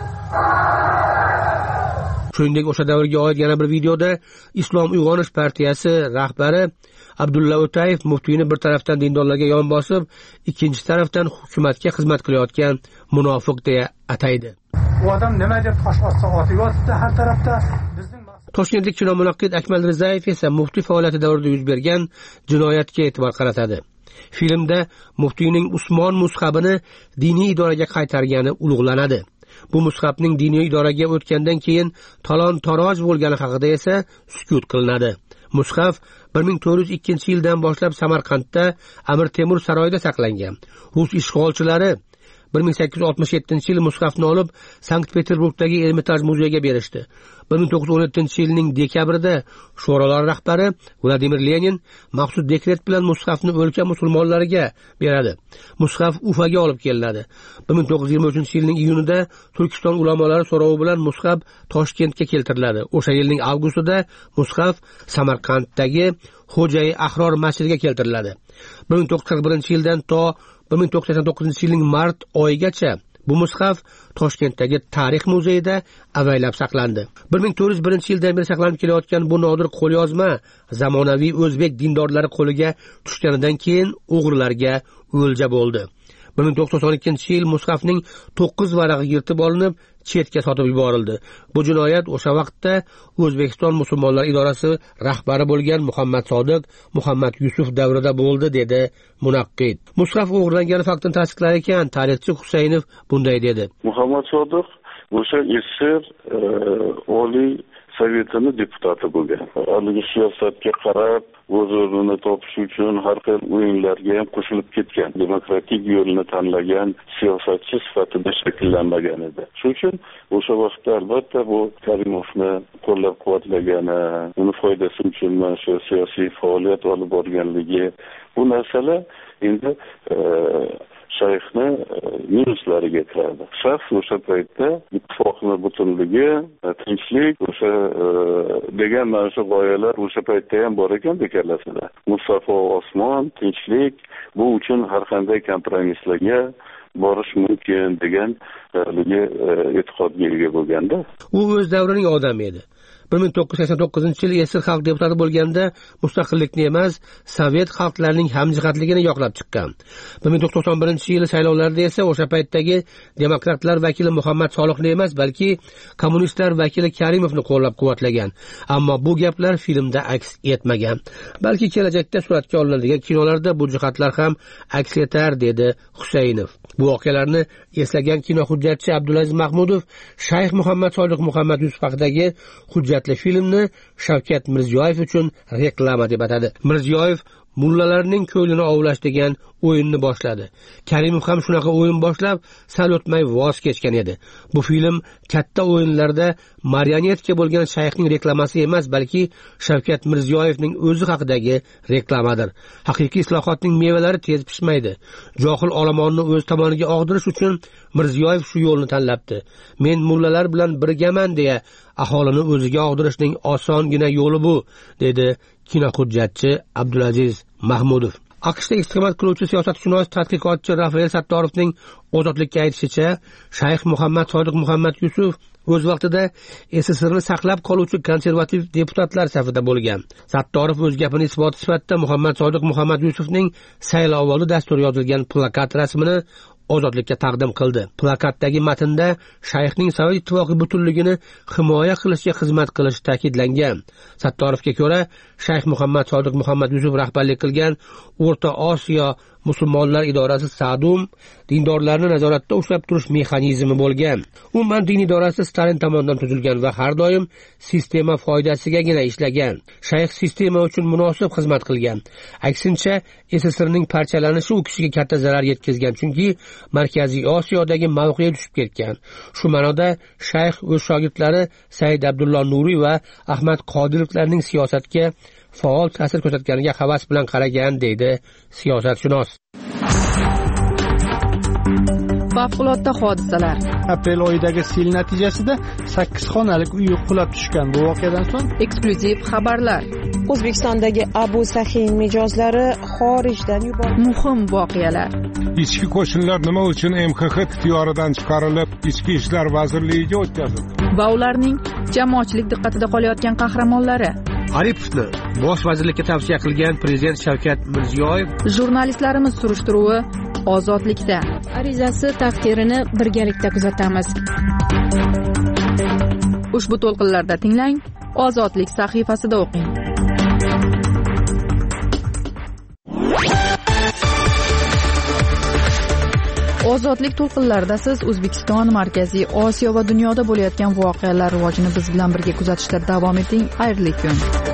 Shuningdek, o'sha davrga oid yana bir videoda Islom uyg'onish partiyasi rahbari Abdulla O'tayev muftiyni bir tarafdan dindorlarga yon bosib, ikkinchi tarafdan hukumatga xizmat qilayotgan munofiq deya ataydi. U odam nima deb tosh otsa otib yotibdi har tarafda. Bizning Toshkentlik kinomunaqqid Akmal Rizayev esa muftiy faoliyati davrida yuz bergan jinoyatga e'tibor qaratadi. Filmda muftiyning Usmon mushafini diniy idoraga qaytargani ulug'lanadi. Bu mushafning diniy idoraga o'tgandan keyin talon-taroj bo'lgani haqida esa sukut qilinadi. Mushaf bir ming to'rt yuz ikkinchi yildan boshlab Samarqandda Amir Temur saroyida saqlangan. Rus ishg'olchilari bir ming sakkiz yuz oltmish yettinchi yil mushafni olib Sankt-Peterburgdagi Ermitaj muzeyiga berishdi. bir ming to'qqiz yuz o'n yettinchi yilning dekabrida sho'rolar rahbari Vladimir Lenin maxsus dekret bilan mushafni o'lka musulmonlariga beradi. Mushaf Ufaga olib kelinadi. bir ming to'qqiz yuz yigirma uchinchi yilning iyunida Turkiston ulamolari so'rovi bilan mushaf Toshkentga keltiriladi. O'sha yilning avgustida mushaf Samarqanddagi Xo'jay Ahror masjidiga keltiriladi. bir ming to'qqiz yuz qirq birinchi yildan to bir ming to'qqiz yuz sakson to'qqizinchi yilning mart oyigacha bu mushaf Toshkentdagi Tarix muzeyida avaylab saqlandi. bir ming to'rt yuz birinchi yildan beri saqlanib kelayotgan bu nodir qo'lyozma zamonaviy o'zbek dindorlari qo'liga tushganidan keyin o'g'rilarga o'lja bo'ldi. bir ming to'qqiz yuz to'qson ikkinchi yil mushafning to'qqiz varag'i yirtib olinib, chetga sotib yuborildi. Bu jinoyat o'sha vaqtda O'zbekiston musulmonlar idorasi rahbari bo'lgan Muhammad Sodiq, Muhammad Yusuf davrida bo'ldi, dedi munaqqid. Mushaf o'g'irlangani faktini tasdiqlar ekan, tarixchi Husaynov bunday dedi. Muhammad Sodiq o'sha SSR Oliy Sovetini deputati bo'lgan. Haligi siyosatga qarab, o'z o'rnini topish uchun har xil o'yinlarga ham qo'shilib ketgan. Demokratik yo'lni tanlagan siyosatchi sifatida shakllanmagan edi. Shuning uchun o'sha vaqtda albatta bu Karimovni qo'llab-quvvatlagani, uni foydasi uchun mana shu siyosiy faoliyat olib borganligi, bu narsalar endi shayxni minuslariga kiradi. Shaxs o'sha paytda ittifoqni butunligi, tinchlik, o'sha degan mana shu g'oyalar o'sha paytda ham bor ekan bekarlasida. Musaffo osmon, tinchlik, bu uchun har qanday kompromisslarga borish mumkin degan e'tiqodga ega bo'lganda. U o'z davrining odami edi. bir ming to'qqiz yuz sakson to'qqizinchi yil Esir xalq deputati bo'lganda mustaqillikni emas, sovet xalqlarining hamjihatligini yoqlab chiqqan. bir ming to'qqiz yuz to'qson birinchi yil saylovlarida esa o'sha paytdagi demokratlar vakili Muhammad Soliqni emas, balki kommunistlar vakili Karimovni qo'llab-quvvatlagan. Ammo bu gaplar filmda aks etmagan. Balki kelajakda suratga olinadigan kinolarda bu jihatlar ham aks etar, dedi Husaynov. Bu voqealarni eslagan kino hujjatchi Abdulaziz Mahmudov Shayx Muhammad Sodiq Muhammad Yusuf haqidagi hujjatli filmni Shavkat Mirziyoyev uchun reklama deb atadi. Mirziyoyev mullalarning ko'nglini ovlash degan o'yinni boshladi. Karimov ham shunaqa o'yin boshlab, sal o'tmay voz kechgan edi. Bu film katta o'yinlarda marionetka bo'lgan shayxning reklamasi emas, balki Shavkat Mirziyoyevning o'zi haqidagi reklamadir. Haqiqiy islohotning mevalari tez pishmaydi. Johil olomonni o'z tomoniga og'dirish uchun Mirziyoyev shu yo'lni tanlabdi. Men mullalar bilan birgaman deya aholini o'ziga og'dirishning osongina yo'li bu, dedi kino hujjatchi Abdulaziz Mahmudov. AQShda istiqomat qiluvchi siyosatshunos tadqiqotchi Rafael Sattorovning ozodlikka aytishicha, Shayx Muhammad Sodiq Muhammad Yusuf o'z vaqtida SSRni saqlab qoluvchi konservativ deputatlar safida bo'lgan. Sattorov o'z gapini isbot sifatida Muhammad Sodiq Muhammad Yusufning saylovoldi dasturi yozilgan plakat rasmini ozodlikka taqdim qildi. Plakatdagi matnda shayxning Sovet ittifoqi butunligini himoya qilishga xizmat qilishi ta'kidlangan. Sattorovga ko'ra, Shayx Muhammad Sodiq Muhammad Yusuf rahbarlik qilgan O'rta Osiyo musulmonlar idorasi Sadum dindorlarni nazoratda ushlab turish mexanizmi bo'lgan. Umuman din idorasi Stalin tomonidan tuzilgan va har doim sistema foydasigagina ishlagan. Shayx sistema uchun munosib xizmat qilgan. Aksincha, SSRning parchalanishi u kishiga katta zarar yetkazgan, chunki Markaziy Osiyodagi mavqeyi tushib ketgan. Shu ma'noda shayx o'z shogirdlari Said Abdulloh Nuriy va Ahmad Qodirovlarning siyosatga faol ta'sir ko'rsatganiga havas bilan qaragan, deydi siyosatshunos. Favqulodda hodisalar. Aprel oyidagi sel natijasida sakkiz xonalik uy qulab tushgan. Bu voqeadan so'ng eksklyuziv xabarlar. O'zbekistondagi Abu Sahin mijozlari xorijdan yuborildi. Muhim voqealar. Ichki qo'shinlar nima uchun M X X ixtiyoridan chiqarilib, Ichki ishlar vazirligiga o'tkazildi? Va ularning jamoatchilik diqqatida qolayotgan qahramonlari. Aripovni bosh vazirlikka tavsiya qilgan prezident Shavkat Mirziyoyev. Jurnalistlarimiz surishtiruvi ozodlikda. Arizasi taqdirini birgalikda kuzatamiz. Ushbu to'lqinlarda tinglang, Ozodlik sahifasida o'qing. Ozodlik to'lqinlarida siz O'zbekiston, Markaziy Osiyo va dunyoda bo'layotgan voqealar rivojini biz bilan birga kuzatishda davom eting. Xayrli kun.